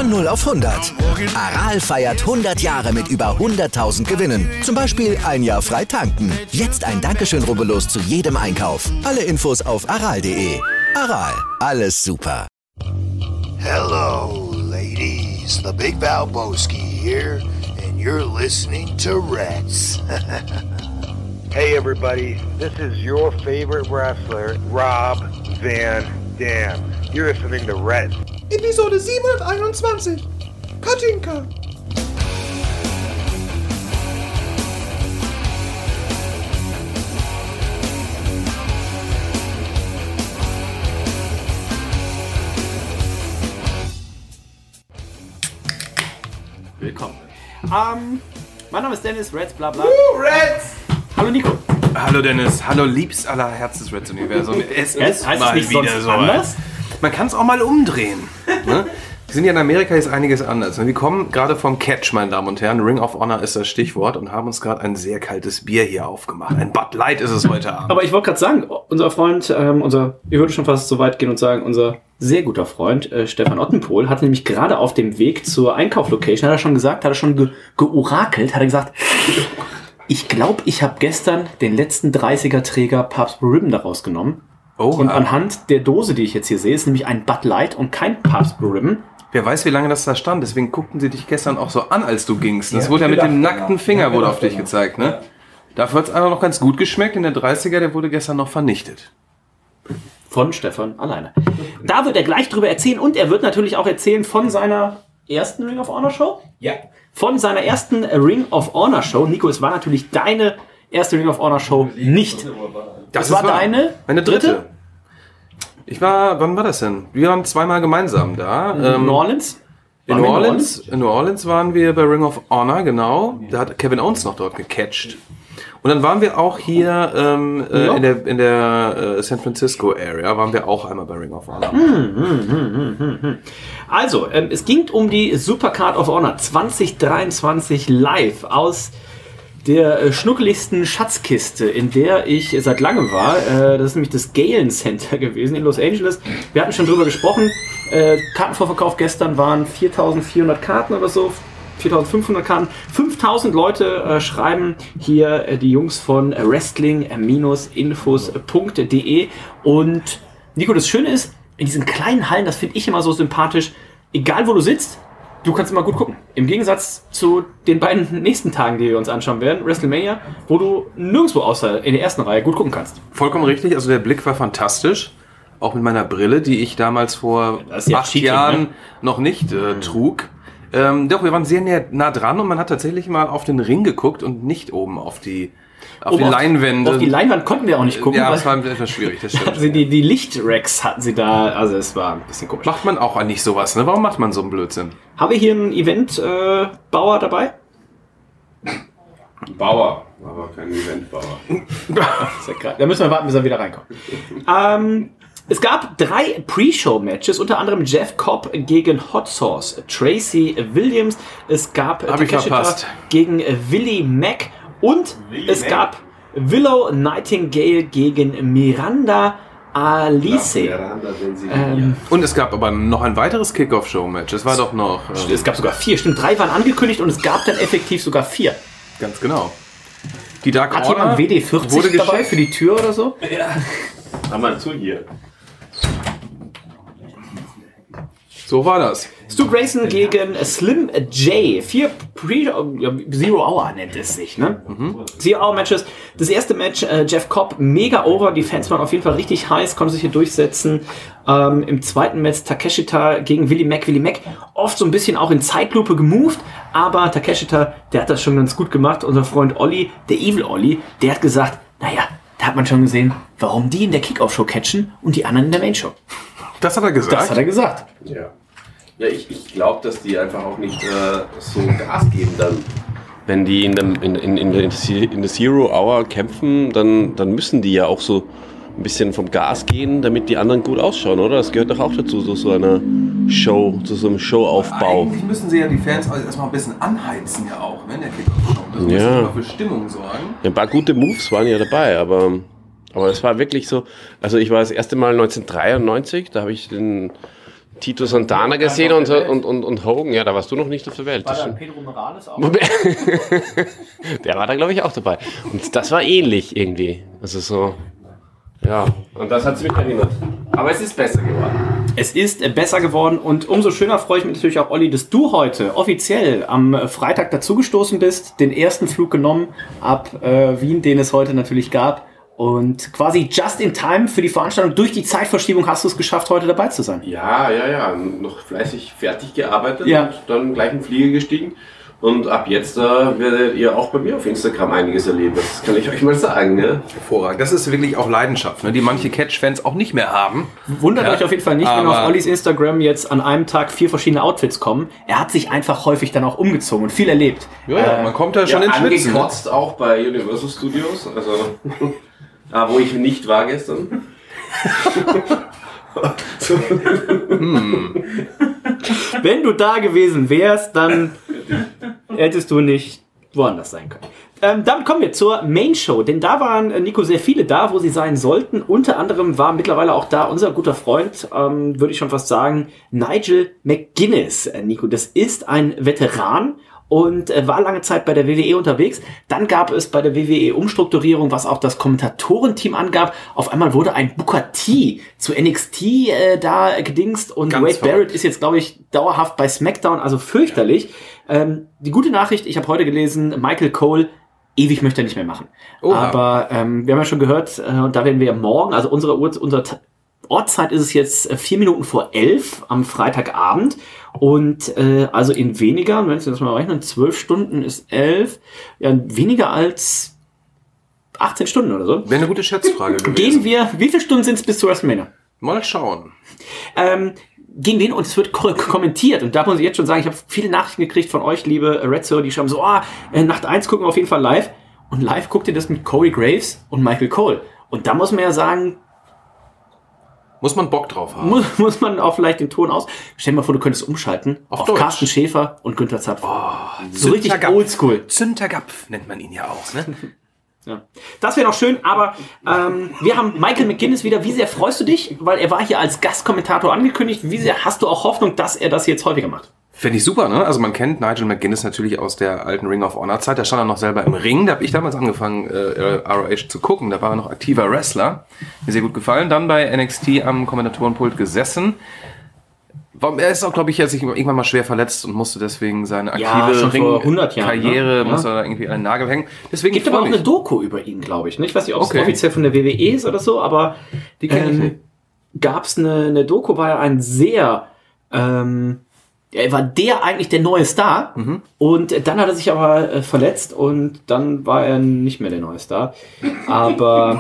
Von 0 auf 100. Aral feiert 100 Jahre mit über 100.000 Gewinnen. Zum Beispiel ein Jahr frei tanken. Jetzt ein Dankeschön, rubbellos zu jedem Einkauf. Alle Infos auf aral.de. Aral, alles super. Hello, ladies. The Big Valboski here, and you're listening to Reds. Hey, everybody. This is your favorite wrestler, Rob Van Dam. You're listening to Reds. Episode 721. Katinka. Willkommen. Mein Name ist Dennis, Reds, bla bla. Reds! Hallo Nico. Hallo Dennis, hallo liebst aller Herz des Reds-Universums. Es ist heißt mal es nicht wieder sonst so. anders? Man kann es auch mal umdrehen. Ne? Wir sind ja in Amerika, ist einiges anders. Wir kommen gerade vom Catch, meine Damen und Herren. Ring of Honor ist das Stichwort und haben uns gerade ein sehr kaltes Bier hier aufgemacht. Ein Bud Light ist es heute Abend. Aber ich wollte gerade sagen, unser Freund, ich würde schon fast so weit gehen und sagen, unser sehr guter Freund Stefan Ottenpohl hat nämlich gerade auf dem Weg zur Einkauflocation, hat er schon gesagt, hat er schon georakelt, hat er gesagt, ich glaube, ich habe gestern den letzten 30er-Träger Pabst Blue Ribbon daraus genommen. Oh, und anhand der Dose, die ich jetzt hier sehe, ist nämlich ein Bud Light und kein Pabst Blue Ribbon. Wer weiß, wie lange das da stand. Deswegen guckten sie dich gestern auch so an, als du gingst. Das wurde ja mit dem nackten Finger wurde auf dich gezeigt, ne? Dafür hat es einfach noch ganz gut geschmeckt. In der 30er, der wurde gestern noch vernichtet. Von Stefan alleine. Da wird er gleich drüber erzählen und er wird natürlich auch erzählen von seiner ersten Ring of Honor Show. Ja. Von seiner ersten Ring of Honor Show. Nico, es war natürlich deine erste Ring of Honor Show nicht. Das war deine meine dritte. Wann war das denn? Wir waren zweimal gemeinsam da. New Orleans? In New Orleans waren wir bei Ring of Honor, genau. Da hat Kevin Owens noch dort gecatcht. Und dann waren wir auch hier in der San Francisco Area, waren wir auch einmal bei Ring of Honor. Also, es ging um die Supercard of Honor 2023 live aus der schnuckeligsten Schatzkiste, in der ich seit langem war. Das ist nämlich das Galen Center gewesen in Los Angeles. Wir hatten schon drüber gesprochen. Kartenvorverkauf gestern waren 4.400 Karten oder so. 4.500 Karten. 5.000 Leute schreiben hier die Jungs von wrestling-infos.de. Und Nico, das Schöne ist, in diesen kleinen Hallen, das finde ich immer so sympathisch, egal wo du sitzt, du kannst immer gut gucken. Im Gegensatz zu den beiden nächsten Tagen, die wir uns anschauen werden, WrestleMania, wo du nirgendwo außer in der ersten Reihe gut gucken kannst. Vollkommen richtig, also der Blick war fantastisch. Auch mit meiner Brille, die ich damals vor 8 Cheating, Jahren noch nicht trug. Doch, wir waren sehr nah dran und man hat tatsächlich mal auf den Ring geguckt und nicht oben auf die Leinwände. Auf die Leinwand konnten wir auch nicht gucken. Ja, das war etwas schwierig, das stimmt. Also die Lichtracks hatten sie da, also es war ein bisschen komisch. Macht man auch nicht sowas, ne? Warum macht man so einen Blödsinn? Haben wir hier einen Eventbauer dabei? Bauer, aber kein Eventbauer. Da müssen wir warten, bis er wieder reinkommt. Es gab 3 Pre-Show-Matches, unter anderem Jeff Cobb gegen Hot Sauce Tracy Williams. Es gab Takeshita gegen Willie Mack und es gab Willow Nightingale gegen Miranda Alice. Und es gab aber noch ein weiteres Kickoff-Show-Match. Es war doch noch... es gab sogar 4, stimmt. 3 waren angekündigt und es gab dann effektiv sogar 4. Ganz genau. Die Dark Hat Order jemand WD-40 dabei für die Tür oder so? Ja. Hör mal zu hier. So war das. Stu Grayson gegen Slim J. 4 Zero Hour nennt es sich, ne? Zero Hour Matches. Das erste Match, Jeff Cobb, mega over. Die Fans waren auf jeden Fall richtig heiß, konnte sich hier durchsetzen. Im zweiten Match Takeshita gegen Willie Mack. Willie Mack oft so ein bisschen auch in Zeitlupe gemoved, aber Takeshita, der hat das schon ganz gut gemacht. Unser Freund Olli, der Evil Olli, der hat gesagt, naja, da hat man schon gesehen, warum die in der Kickoff-Show catchen und die anderen in der Main-Show. Das hat er gesagt? Das hat er gesagt. Ja. Ja, ich glaube, dass die einfach auch nicht so Gas geben dann. Wenn die in der Zero Hour kämpfen, dann müssen die ja auch so ein bisschen vom Gas gehen, damit die anderen gut ausschauen, oder? Das gehört doch auch dazu, so einer Show, zu so einem Showaufbau. Eigentlich müssen sie ja die Fans erstmal ein bisschen anheizen ja auch, wenn der Kickoff-Show. Das muss ja immer für Stimmung sorgen. Ja, ein paar gute Moves waren ja dabei, aber es war wirklich so, also ich war das erste Mal 1993, da habe ich den Tito Santana gesehen und Hogan. Ja, da warst du noch nicht auf der Welt. War da Pedro Morales auch? Der war da, glaube ich, auch dabei. Und das war ähnlich irgendwie. Also so, ja. Und das hat es mich erinnert. Aber es ist besser geworden. Es ist besser geworden und umso schöner freue ich mich natürlich auch, Olli, dass du heute offiziell am Freitag dazugestoßen bist, den ersten Flug genommen ab Wien, den es heute natürlich gab. Und quasi just in time für die Veranstaltung, durch die Zeitverschiebung hast du es geschafft, heute dabei zu sein. Ja. Noch fleißig fertig gearbeitet Ja. und dann gleich in den Flieger gestiegen. Und ab jetzt werdet ihr auch bei mir auf Instagram einiges erleben. Das kann ich euch mal sagen. Ne? Hervorragend. Das ist wirklich auch Leidenschaft, ne, die manche Catch-Fans auch nicht mehr haben. Wundert euch auf jeden Fall nicht, wenn aber auf Ollis Instagram jetzt an einem Tag 4 verschiedene Outfits kommen. Er hat sich einfach häufig dann auch umgezogen und viel erlebt. Ja, man kommt da schon ins Schwitzen. Angekotzt auch bei Universal Studios. Also, wo ich nicht war gestern. Wenn du da gewesen wärst, dann hättest du nicht woanders sein können. Damit kommen wir zur Main Show, denn da waren, Nico, sehr viele da, wo sie sein sollten. Unter anderem war mittlerweile auch da unser guter Freund, würde ich schon fast sagen, Nigel McGuinness. Nico, das ist ein Veteran und war lange Zeit bei der WWE unterwegs. Dann gab es bei der WWE Umstrukturierung, was auch das Kommentatorenteam angab. Auf einmal wurde ein Booker T zu NXT da gedingst und Ganz Wade verrückt. Barrett ist jetzt, glaube ich, dauerhaft bei SmackDown, also fürchterlich. Die gute Nachricht, ich habe heute gelesen, Michael Cole, ewig möchte er nicht mehr machen. Oha. Aber wir haben ja schon gehört, und da werden wir morgen, also unsere Ortszeit ist es jetzt 4 Minuten vor 11 am Freitagabend und also in weniger, wenn Sie das mal rechnen, 12 Stunden ist 11, ja, weniger als 18 Stunden oder so. Wäre eine gute Schätzfrage gewesen. Gehen wir, wie viele Stunden sind es bis zu WrestleMania? Mal schauen. Gehen wir hin und es wird kommentiert. Und da muss ich jetzt schon sagen, ich habe viele Nachrichten gekriegt von euch, liebe Red Zero, die schreiben so, Nacht 1 gucken wir auf jeden Fall live. Und live guckt ihr das mit Corey Graves und Michael Cole. Und da muss man ja sagen, Muss man Bock drauf haben. muss man auch vielleicht den Ton aus. Stell dir mal vor, du könntest umschalten auf Deutsch. Carsten Schäfer und Günther Zapf. So richtig Züntergapf. oldschool. Züntergapf nennt man ihn ja auch. Ne? Ja. Das wäre noch schön, aber wir haben Michael McGuinness wieder. Wie sehr freust du dich? Weil er war hier als Gastkommentator angekündigt. Wie sehr hast du auch Hoffnung, dass er das jetzt häufiger macht? Finde ich super, ne? Also man kennt Nigel McGuinness natürlich aus der alten Ring of Honor Zeit. Da stand er noch selber im Ring. Da habe ich damals angefangen, ROH zu gucken. Da war er noch aktiver Wrestler. Mir sehr gut gefallen. Dann bei NXT am Kommentatorenpult gesessen. Er ist auch, glaube ich, sich irgendwann mal schwer verletzt und musste deswegen seine aktive schon vor 100 Jahren, Karriere, ne? muss er da irgendwie an den Nagel hängen. Deswegen Gibt aber auch freu eine mich. Doku über ihn, glaube ich. Ich weiß nicht, ob es Okay. offiziell von der WWE ist oder so, aber Die kenn ich nicht. gab es eine Doku, war ja ein sehr, er war eigentlich der neue Star und dann hat er sich aber verletzt und dann war er nicht mehr der neue Star. Aber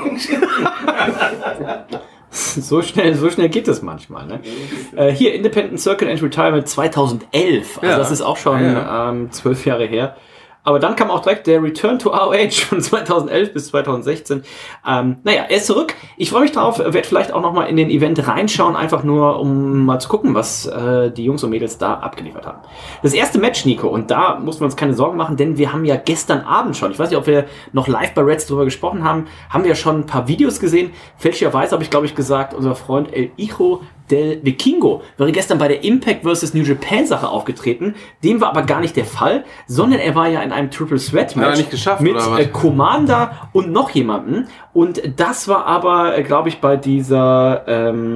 so schnell geht es manchmal. Ne? Hier Independent Circuit and Retirement 2011, also Ja. das ist auch schon 12 Jahre her. Aber dann kam auch direkt der Return to ROH von 2011 bis 2016. Er ist zurück. Ich freue mich drauf, werde vielleicht auch nochmal in den Event reinschauen, einfach nur, um mal zu gucken, was die Jungs und Mädels da abgeliefert haben. Das erste Match, Nico, und da mussten wir uns keine Sorgen machen, denn wir haben ja gestern Abend schon, ich weiß nicht, ob wir noch live bei Reds drüber gesprochen haben, haben wir schon ein paar Videos gesehen. Fälschlicherweise habe ich, glaube ich, gesagt, unser Freund El Hijo del Vikingo wäre gestern bei der Impact vs. New Japan Sache aufgetreten. Dem war aber gar nicht der Fall, sondern er war ja in einem Triple Threat Match Hat er nicht geschafft, mit oder was? Commander und noch jemanden. Und das war aber, glaube ich, bei dieser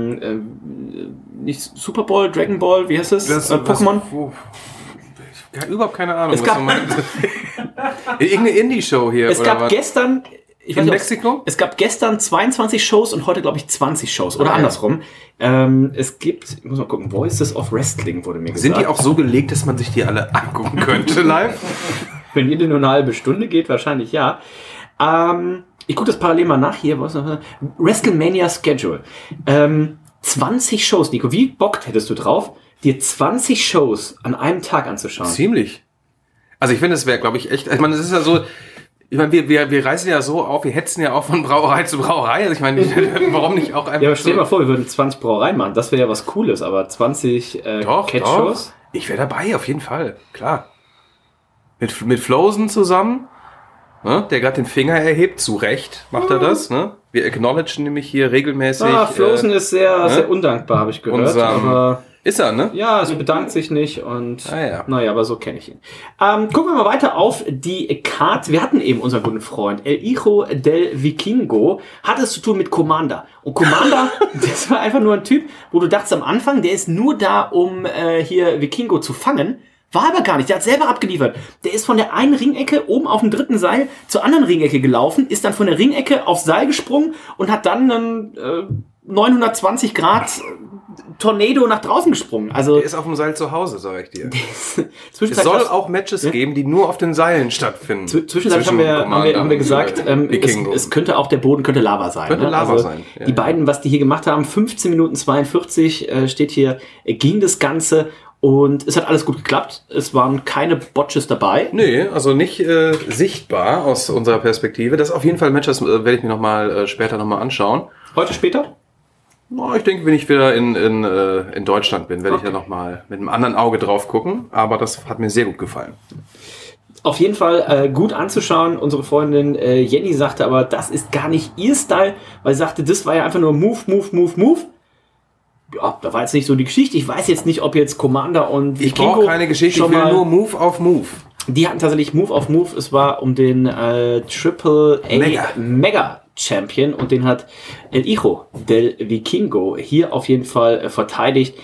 nicht Super Ball, Dragon Ball, wie heißt es? Pokémon? Ich habe überhaupt keine Ahnung, Es was gab- du meinst. Irgendeine Indie-Show hier, Es oder gab was? gestern, ich weiß In nicht, ob- Mexiko? Es gab gestern 22 Shows und heute, glaube ich, 20 Shows. Oder Ah, ja. andersrum. Es gibt, ich muss mal gucken, Voices of Wrestling wurde mir gesagt. Sind die auch so gelegt, dass man sich die alle angucken könnte live? Wenn jede nur eine halbe Stunde geht, wahrscheinlich ja. Ich gucke das parallel mal nach hier. Was noch? WrestleMania Schedule. 20 Shows, Nico. Wie bockt hättest du drauf, dir 20 Shows an einem Tag anzuschauen? Ziemlich. Also ich finde, es wäre, glaube ich, echt, ich meine, es ist ja so, ich meine, wir reisen ja so auf, wir hetzen ja auch von Brauerei zu Brauerei. Also ich meine, warum nicht auch einfach Ja, aber stell dir so, mal vor, wir würden 20 Brauereien machen. Das wäre ja was Cooles, aber 20 Catch-Shows? Ich wäre dabei, auf jeden Fall, klar. Mit Flosen zusammen, ne, der gerade den Finger erhebt, zu Recht macht er das. Ne? Wir acknowledgen nämlich hier regelmäßig. Flosen ist sehr, ne? sehr undankbar, habe ich gehört. unserem Aber Ist er, ne? Ja, also bedankt sich nicht und ja. naja, aber so kenne ich ihn. Gucken wir mal weiter auf die Card. Wir hatten eben unseren guten Freund El Hijo del Vikingo, hat es zu tun mit Commander. Und Commander, das war einfach nur ein Typ, wo du dachtest am Anfang, der ist nur da, um hier Vikingo zu fangen. War aber gar nicht, der hat selber abgeliefert. Der ist von der einen Ringecke oben auf dem dritten Seil zur anderen Ringecke gelaufen, ist dann von der Ringecke aufs Seil gesprungen und hat dann einen 920 Grad Tornado nach draußen gesprungen. Also Der ist auf dem Seil zu Hause, sag ich dir. Es Zwischenzeitlich soll auch Matches geben, die nur auf den Seilen stattfinden. Zwischenzeitlich haben wir gesagt, es könnte auch der Boden, könnte Lava sein. Könnte Lava sein. Ja, die beiden, was die hier gemacht haben, 15 Minuten 42 steht hier, ging das Ganze. Und es hat alles gut geklappt. Es waren keine Botches dabei. Nee, also nicht sichtbar aus unserer Perspektive. Das ist auf jeden Fall ein Match, das werde ich mir später nochmal anschauen. Heute später? Ich denke, wenn ich wieder in Deutschland bin, werde ich ja nochmal mit einem anderen Auge drauf gucken. Aber das hat mir sehr gut gefallen. Auf jeden Fall gut anzuschauen. Unsere Freundin Jenny sagte aber, das ist gar nicht ihr Style, weil sie sagte, das war ja einfach nur Move, Move, Move, Move. Ja, da war jetzt nicht so die Geschichte. Ich weiß jetzt nicht, ob jetzt Commander und Ich brauche keine Geschichte, ich will nur Move auf Move. Die hatten tatsächlich Move auf Move. Es war um den Triple A Mega Champion und den hat El Hijo del Vikingo hier auf jeden Fall verteidigt.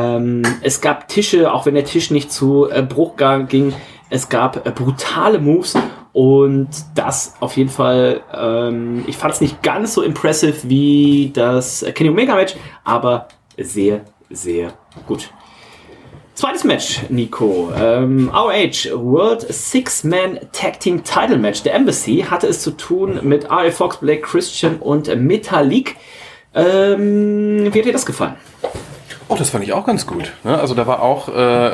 Es gab Tische, auch wenn der Tisch nicht zu Bruch ging. Es gab brutale Moves und das auf jeden Fall, ich fand es nicht ganz so impressive wie das Kenny Omega Match, aber sehr, sehr gut. Zweites Match, Nico. ROH World Six-Man Tag Team Title Match. Der Embassy hatte es zu tun mit RA Fox, Blake Christian und Metalik. Wie hat dir das gefallen? Oh, das fand ich auch ganz gut. Also da war auch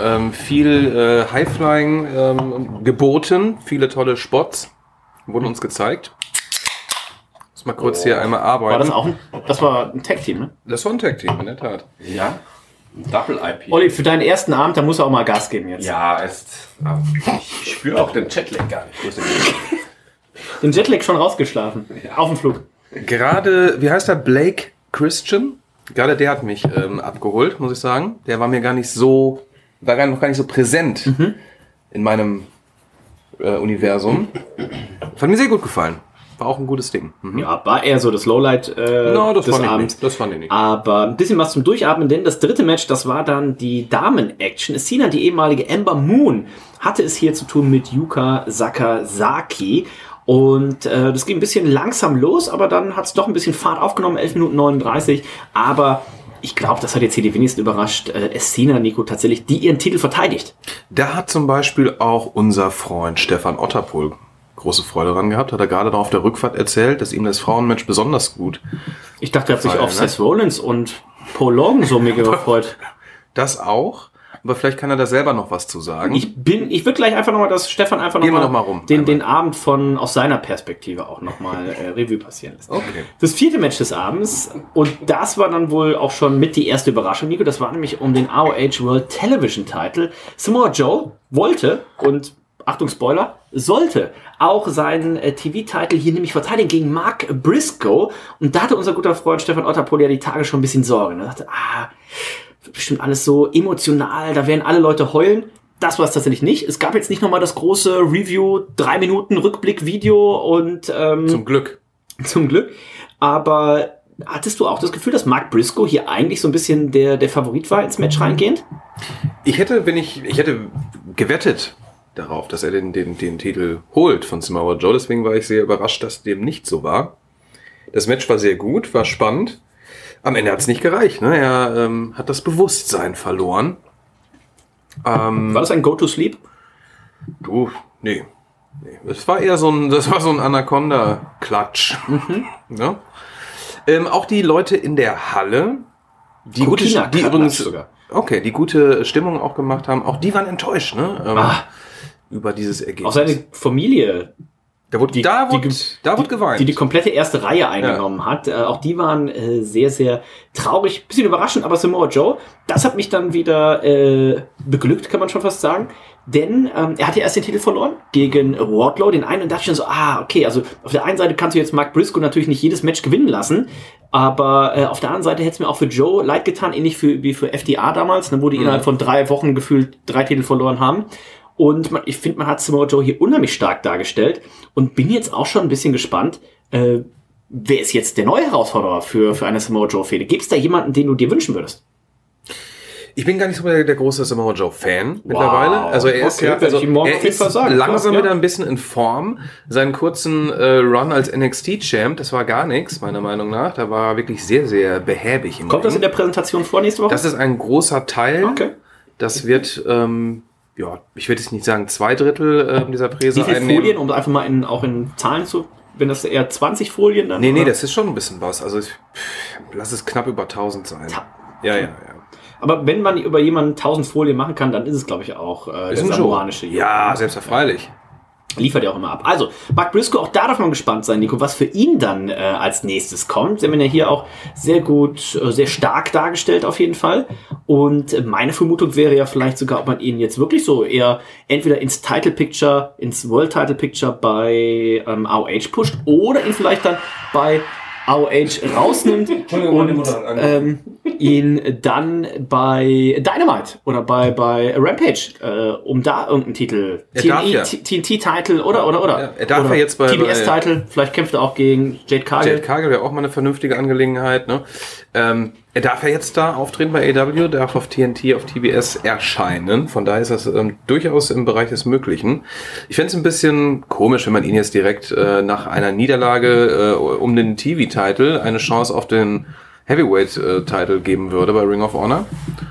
viel Highflying geboten, viele tolle Spots wurden uns gezeigt. Muss mal kurz hier einmal arbeiten. Das war ein Tag-Team, ne? Das war ein Tag-Team, in der Tat. Ja, Double IP. Olli, für deinen ersten Abend, da muss er auch mal Gas geben jetzt. Ja, ich spüre auch den Jetlag gar nicht. Den Jetlag schon rausgeschlafen, auf dem Flug. Gerade, wie heißt der, Blake Christian? Gerade der hat mich abgeholt, muss ich sagen. Der war mir noch gar nicht so präsent in meinem Universum. Hat mir sehr gut gefallen. War auch ein gutes Ding. Ja, war eher so das Lowlight des Abends. Das fand ich nicht. Aber ein bisschen was zum Durchatmen, denn das dritte Match, das war dann die Damen-Action. Cena, die ehemalige Ember Moon, hatte es hier zu tun mit Yuka Sakazaki. Und das ging ein bisschen langsam los, aber dann hat es doch ein bisschen Fahrt aufgenommen, 11 Minuten 39. Aber ich glaube, das hat jetzt hier die wenigsten überrascht. Cena, Nico, tatsächlich, die ihren Titel verteidigt. Da hat zum Beispiel auch unser Freund Stefan Otterpohl große Freude dran gehabt. Hat er gerade noch auf der Rückfahrt erzählt, dass ihm das Frauenmatch besonders gut. Ich dachte, er hat sich auf Seth Rollins und Paul Logan so mega gefreut. Das auch. Aber vielleicht kann er da selber noch was zu sagen. Ich würde gleich einfach nochmal, dass Stefan einfach nochmal den Abend aus seiner Perspektive auch nochmal Revue passieren lässt. Okay. Das vierte Match des Abends, und das war dann wohl auch schon mit die erste Überraschung, Nico, das war nämlich um den ROH World Television Title. Samoa Joe wollte, und Achtung Spoiler, sollte auch seinen TV-Titel hier nämlich verteidigen gegen Mark Briscoe. Und da hatte unser guter Freund Stefan Otterpohl ja die Tage schon ein bisschen Sorge. Er dachte, bestimmt alles so emotional, da werden alle Leute heulen. Das war es tatsächlich nicht. Es gab jetzt nicht nochmal das große Review, 3 Minuten Rückblick-Video und Zum Glück. Aber hattest du auch das Gefühl, dass Mark Briscoe hier eigentlich so ein bisschen der Favorit war ins Match reingehend? Ich hätte gewettet darauf, dass er den Titel holt von Samoa Joe. Deswegen war ich sehr überrascht, dass dem nicht so war. Das Match war sehr gut, war spannend. Am Ende hat es nicht gereicht. Ne? Er hat das Bewusstsein verloren. War das ein Go-to-Sleep? Nee. Das war eher so ein Anaconda-Klatsch. Ja? Auch die Leute in der Halle, die gute Stimmung auch gemacht haben, auch die waren enttäuscht, ne? Über dieses Ergebnis. Auch seine Familie. Da wurde geweint. Die komplette erste Reihe eingenommen hat. Auch die waren sehr, sehr traurig. Bisschen überraschend, aber Samoa Joe, das hat mich dann wieder beglückt, kann man schon fast sagen. Denn er hat ja erst den Titel verloren gegen Wardlow, den einen. Und dachte ich schon so, okay, also auf der einen Seite kannst du jetzt Mark Briscoe natürlich nicht jedes Match gewinnen lassen. Aber auf der anderen Seite hätte es mir auch für Joe leid getan, ähnlich wie für FDA damals, ne, wo die innerhalb von 3 Wochen gefühlt 3 Titel verloren haben. Und ich finde, man hat Samoa Joe hier unheimlich stark dargestellt und bin jetzt auch schon ein bisschen gespannt, wer ist jetzt der neue Herausforderer für eine Samoa Joe-Fehde? Gibt es da jemanden, den du dir wünschen würdest? Ich bin gar nicht so der große Samoa Joe-Fan mittlerweile. Also er ist, Okay, werde ich ihm morgen auf jeden Fall sagen. langsam Ja. wieder ein bisschen in Form. Seinen kurzen Run als NXT-Champ, das war gar nichts, meiner Meinung nach. Da war er wirklich sehr, sehr behäbig im Kommt das in Ring. der Präsentation vor nächste Woche? Das ist ein großer Teil. Okay. Das wird, ich würde jetzt nicht sagen 2/3 dieser Präse Wie viele einnehmen. Folien, um einfach mal auch in Zahlen zu, wenn das eher 20 Folien dann? Nee, oder? das ist schon ein bisschen was. Also lass es knapp über 1000 sein. Ja. Aber wenn man über jemanden 1000 Folien machen kann, dann ist es, glaube ich, auch der Ist ein Joe. samoanische Joe. Ja, selbstverständlich. Liefert ja auch immer ab. Also, Buck Briscoe, auch da darf man gespannt sein, Nico, was für ihn dann als nächstes kommt. Sie haben ihn ja hier auch sehr gut, sehr stark dargestellt auf jeden Fall. Und meine Vermutung wäre ja vielleicht sogar, ob man ihn jetzt wirklich so eher entweder ins Title Picture, ins World Title Picture bei AOH pusht oder ihn vielleicht dann bei AOH rausnimmt und ihn dann bei Dynamite oder bei Rampage, um da irgendeinen Titel, Er darf ja. TNT-Titel oder. Ja, er darf oder ja jetzt bei TBS-Titel, vielleicht kämpft er auch gegen Jade Cargill. Jade Cargill wäre auch mal eine vernünftige Angelegenheit. Ne? Er darf ja jetzt da auftreten bei AEW, darf auf TNT, auf TBS erscheinen. Von daher ist das durchaus im Bereich des Möglichen. Ich fände es ein bisschen komisch, wenn man ihn jetzt direkt nach einer Niederlage um den TV-Titel eine Chance auf den Heavyweight-Titel geben würde bei Ring of Honor.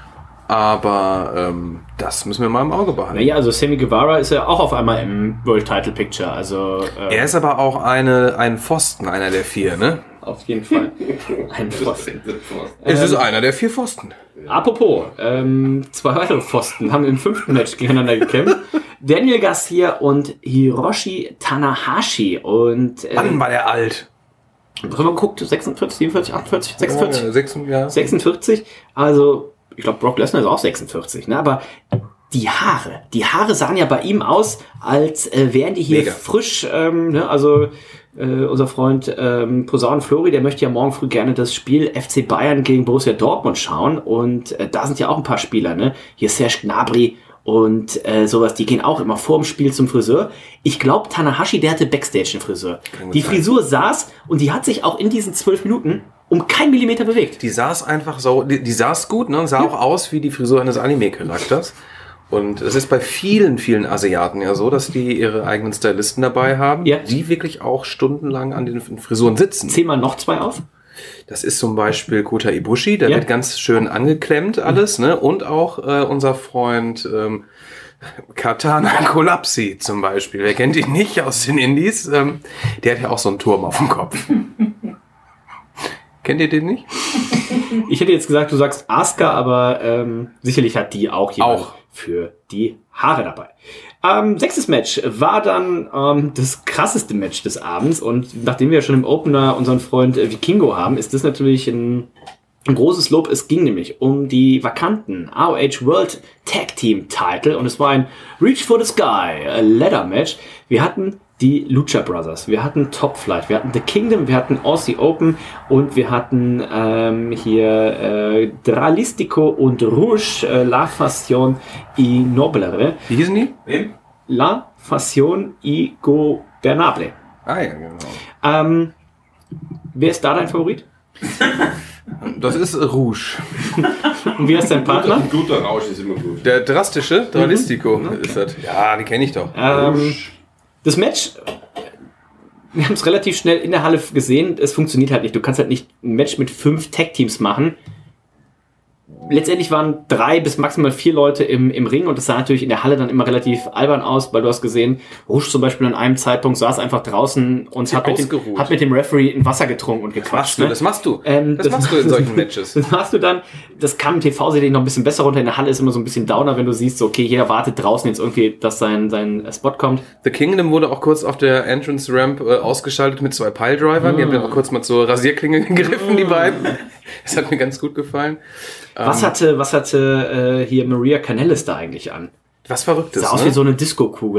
Aber das müssen wir mal im Auge behalten. Naja, also Sammy Guevara ist ja auch auf einmal im World Title Picture. Also Er ist aber auch ein Pfosten, einer der 4, ne? auf jeden Fall ein Pfosten. Es ist einer der 4 Pfosten. Apropos, 2 weitere Pfosten haben im 5. Match gegeneinander gekämpft. Daniel Garcia und Hiroshi Tanahashi. Und Wann war der alt? haben wir geguckt, 46, 47, 48, 46? 46. Also, ich glaube, Brock Lesnar ist auch 46, ne? Aber die Haare sahen ja bei ihm aus, als wären die hier Mega. frisch, ne? Also, unser Freund Posaun Flori, der möchte ja morgen früh gerne das Spiel FC Bayern gegen Borussia Dortmund schauen. Und da sind ja auch ein paar Spieler, ne? Hier Serge Gnabry und sowas, die gehen auch immer vor dem Spiel zum Friseur. Ich glaube, Tanahashi, der hatte Backstage einen Friseur. Die Frisur saß und die hat sich auch in diesen 12 Minuten um keinen Millimeter bewegt. Die saß einfach so, die saß gut, ne? Und sah auch aus wie die Frisur eines Anime-Charakters. Und es ist bei vielen, vielen Asiaten ja so, dass die ihre eigenen Stylisten dabei haben, Ja. die wirklich auch stundenlang an den Frisuren sitzen. Zähl mal noch 2 auf. Das ist zum Beispiel Kota Ibushi, der Ja. wird ganz schön angeklemmt alles, ne? Und auch unser Freund Katana Kolapsi zum Beispiel. Wer kennt ihn nicht aus den Indies? Der hat ja auch so einen Turm auf dem Kopf. Kennt ihr den nicht? Ich hätte jetzt gesagt, du sagst Asuka, aber sicherlich hat die auch jemand Auch. für die Haare dabei. 6. Match war dann das krasseste Match des Abends und nachdem wir ja schon im Opener unseren Freund Vikingo haben, ist das natürlich ein großes Lob. Es ging nämlich um die vakanten AOH World Tag Team Title und es war ein Reach for the Sky Ladder Match. Wir hatten die Lucha Brothers, wir hatten Top Flight, wir hatten The Kingdom, wir hatten Aussie Open und wir hatten hier Dralistico und Rouge, La Fashion y Noblere. Wie hießen die? La Fashion y Gobernable. Ah ja, genau. Wer ist da dein Favorit? Das ist Rouge. Und wie heißt dein Partner? Ein guter Rausch ist immer gut. Der drastische Dralistico ist das. Ja, die kenne ich doch. Das Match, wir haben es relativ schnell in der Halle gesehen, es funktioniert halt nicht. Du kannst halt nicht ein Match mit 5 Tag-Teams machen. Letztendlich waren 3 bis maximal 4 Leute im Ring und das sah natürlich in der Halle dann immer relativ albern aus, weil du hast gesehen, Rouge zum Beispiel an einem Zeitpunkt saß einfach draußen und hat mit dem Referee ein Wasser getrunken und gequatscht. Das machst du. Das machst du in solchen Matches. Das machst du dann. Das kam im TV sicherlich noch ein bisschen besser runter. In der Halle ist immer so ein bisschen Downer, wenn du siehst, so, okay, jeder wartet draußen jetzt irgendwie, dass sein Spot kommt. The Kingdom wurde auch kurz auf der Entrance Ramp ausgeschaltet mit 2 Piledrivern. Die haben ja auch kurz mal zur Rasierklinge gegriffen, die beiden. Das hat mir ganz gut gefallen. Was hatte hier Maria Kanellis da eigentlich an? Was Verrücktes, Sah aus ne? wie so eine Disco-Kugel.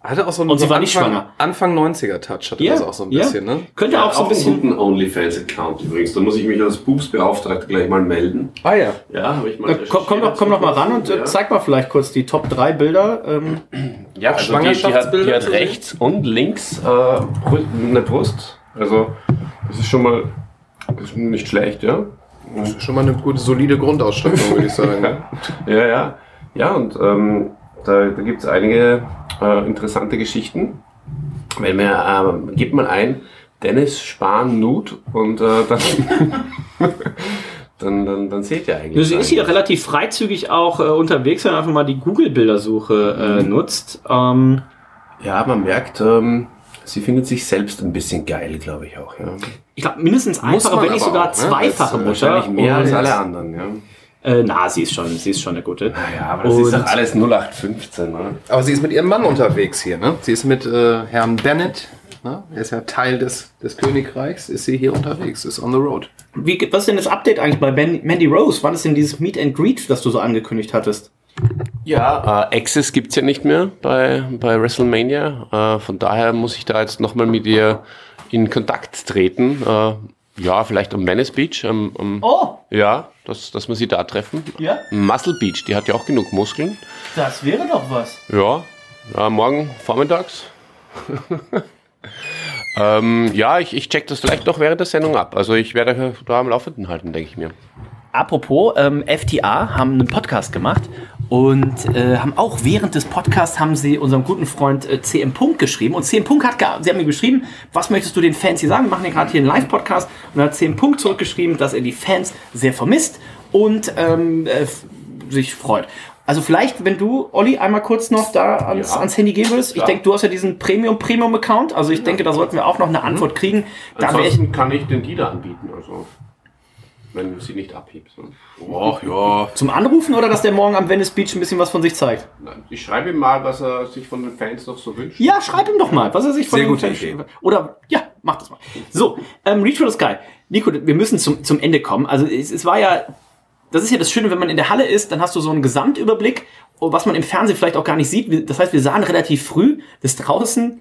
Hatte auch so Und sie war nicht schwanger. Anfang 90er-Touch hatte das auch so ein bisschen, ne? Könnte auch so ein bisschen... einen guten OnlyFans-Account übrigens. Da muss ich mich als Boobs-Beauftragter gleich mal melden. Ah ja. Ja, habe ich mal Komm doch mal ran und zeig mal vielleicht kurz die Top 3 Bilder. Ja, also die hat rechts und links eine Brust. Also das ist schon mal nicht schlecht, ja. Das ist schon mal eine gute, solide Grundausstattung, würde ich sagen. Ne? Ja, und da gibt es einige interessante Geschichten. Wenn wir, gibt man ein Dennis Spahn Nude und dann seht ihr eigentlich. Sie ist hier relativ freizügig auch unterwegs, wenn man einfach mal die Google-Bildersuche nutzt. Ja, man merkt, sie findet sich selbst ein bisschen geil, glaube ich auch. Ja. Ich glaube, mindestens einfache, wenn nicht sogar zweifache Mutter. Wahrscheinlich mehr als alle anderen, ja. Sie ist schon eine gute. Naja, aber das ist doch alles 0815, ne? Aber sie ist mit ihrem Mann unterwegs hier, ne? Sie ist mit Herrn Bennett, ne? Er ist ja Teil des Königreichs, ist sie hier unterwegs, ist on the road. Was ist denn das Update eigentlich bei Mandy Rose? Wann ist denn dieses Meet and Greet, das du so angekündigt hattest? Ja, Access gibt es ja nicht mehr bei WrestleMania. Von daher muss ich da jetzt nochmal mit ihr in Kontakt treten. Ja, vielleicht am Venice Beach. Ja, dass wir sie da treffen. Ja? Muscle Beach, die hat ja auch genug Muskeln. Das wäre doch was. Ja, morgen vormittags. Ich check das vielleicht doch während der Sendung ab. Also ich werde da am Laufenden halten, denke ich mir. Apropos, FTA haben einen Podcast gemacht und haben auch während des Podcasts haben sie unserem guten Freund CM Punk geschrieben. Und CM Punk sie haben mir geschrieben, was möchtest du den Fans hier sagen? Wir machen ja gerade hier einen Live-Podcast. Und dann hat CM Punk zurückgeschrieben, dass er die Fans sehr vermisst und sich freut. Also vielleicht, wenn du, Olli, einmal kurz noch da ans Handy gehen würdest. Ich denke, du hast ja diesen Premium-Account. Also ich denke, da sollten wir auch noch eine Antwort kriegen. Ansonsten kann ich den Dealer anbieten, also wenn du sie nicht abhebst. Ne? Ach ja. Zum Anrufen oder dass der morgen am Venice Beach ein bisschen was von sich zeigt? Ich schreibe ihm mal, was er sich von den Fans noch so wünscht. Ja, schreib ihm doch mal, was er sich von den Fans wünscht. Oder, ja, mach das mal. So, Reach for the Sky. Nico, wir müssen zum Ende kommen. Also es war ja, das ist ja das Schöne, wenn man in der Halle ist, dann hast du so einen Gesamtüberblick, was man im Fernsehen vielleicht auch gar nicht sieht. Das heißt, wir sahen relativ früh, dass draußen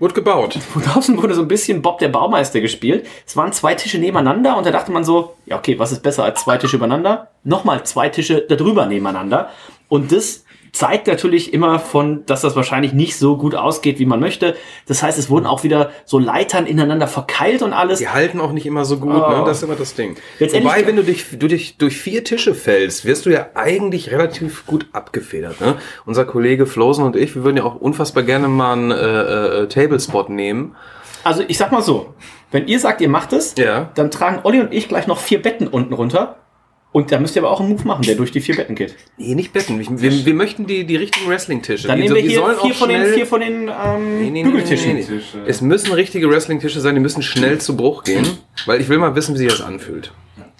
wurde so ein bisschen Bob der Baumeister gespielt. Es waren 2 Tische nebeneinander und da dachte man so, ja okay, was ist besser als 2 Tische übereinander? Nochmal 2 Tische darüber nebeneinander. Und das zeigt natürlich immer dass das wahrscheinlich nicht so gut ausgeht, wie man möchte. Das heißt, es wurden auch wieder so Leitern ineinander verkeilt und alles. Die halten auch nicht immer so gut, ne? Das ist immer das Ding. Wobei, wenn du durch 4 Tische fällst, wirst du ja eigentlich relativ gut abgefedert, ne? Unser Kollege Flosen und ich, wir würden ja auch unfassbar gerne mal einen Tablespot nehmen. Also ich sag mal so, wenn ihr sagt, ihr macht es, dann tragen Olli und ich gleich noch 4 Betten unten runter. Und da müsst ihr aber auch einen Move machen, der durch die 4 Betten geht. Nee, nicht Betten. Wir möchten die richtigen Wrestling-Tische. Dann nehmen wir hier 4 von den Bügeltischen. Nee. Es müssen richtige Wrestling-Tische sein, die müssen schnell zu Bruch gehen, weil ich will mal wissen, wie sich das anfühlt.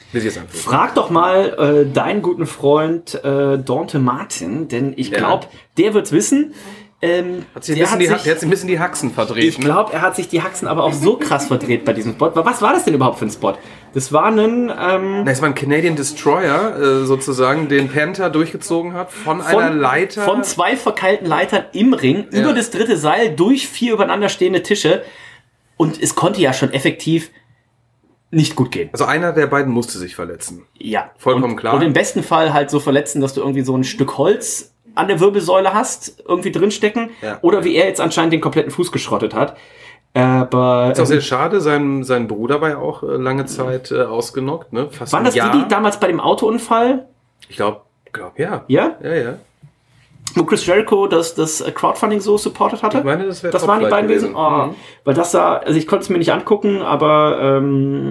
Frag doch mal deinen guten Freund Dante Martin, denn ich glaube, der wird's wissen. Hat sich ein bisschen die Haxen verdreht. Ich glaube, er hat sich die Haxen aber auch so krass verdreht bei diesem Spot. Was war das denn überhaupt für ein Spot? Das war das war ein Canadian Destroyer, sozusagen, den Panther durchgezogen hat von einer Leiter. Von 2 verkeilten Leitern im Ring, über das 3. Seil, durch 4 übereinander stehende Tische. Und es konnte ja schon effektiv nicht gut gehen. Also einer der beiden musste sich verletzen. Ja. Vollkommen klar. Und im besten Fall halt so verletzen, dass du irgendwie so ein Stück Holz an der Wirbelsäule hast, irgendwie drinstecken. Ja. Oder wie er jetzt anscheinend den kompletten Fuß geschrottet hat. Aber ist auch sehr schade, sein Bruder war ja auch lange Zeit ausgenockt. Ne? Fast waren das die damals bei dem Autounfall? Ich glaube, ja. Ja? Ja. Wo Chris Jericho das Crowdfunding so supportet hatte? Ich meine, das waren die beiden gewesen. Weil das also ich konnte es mir nicht angucken, aber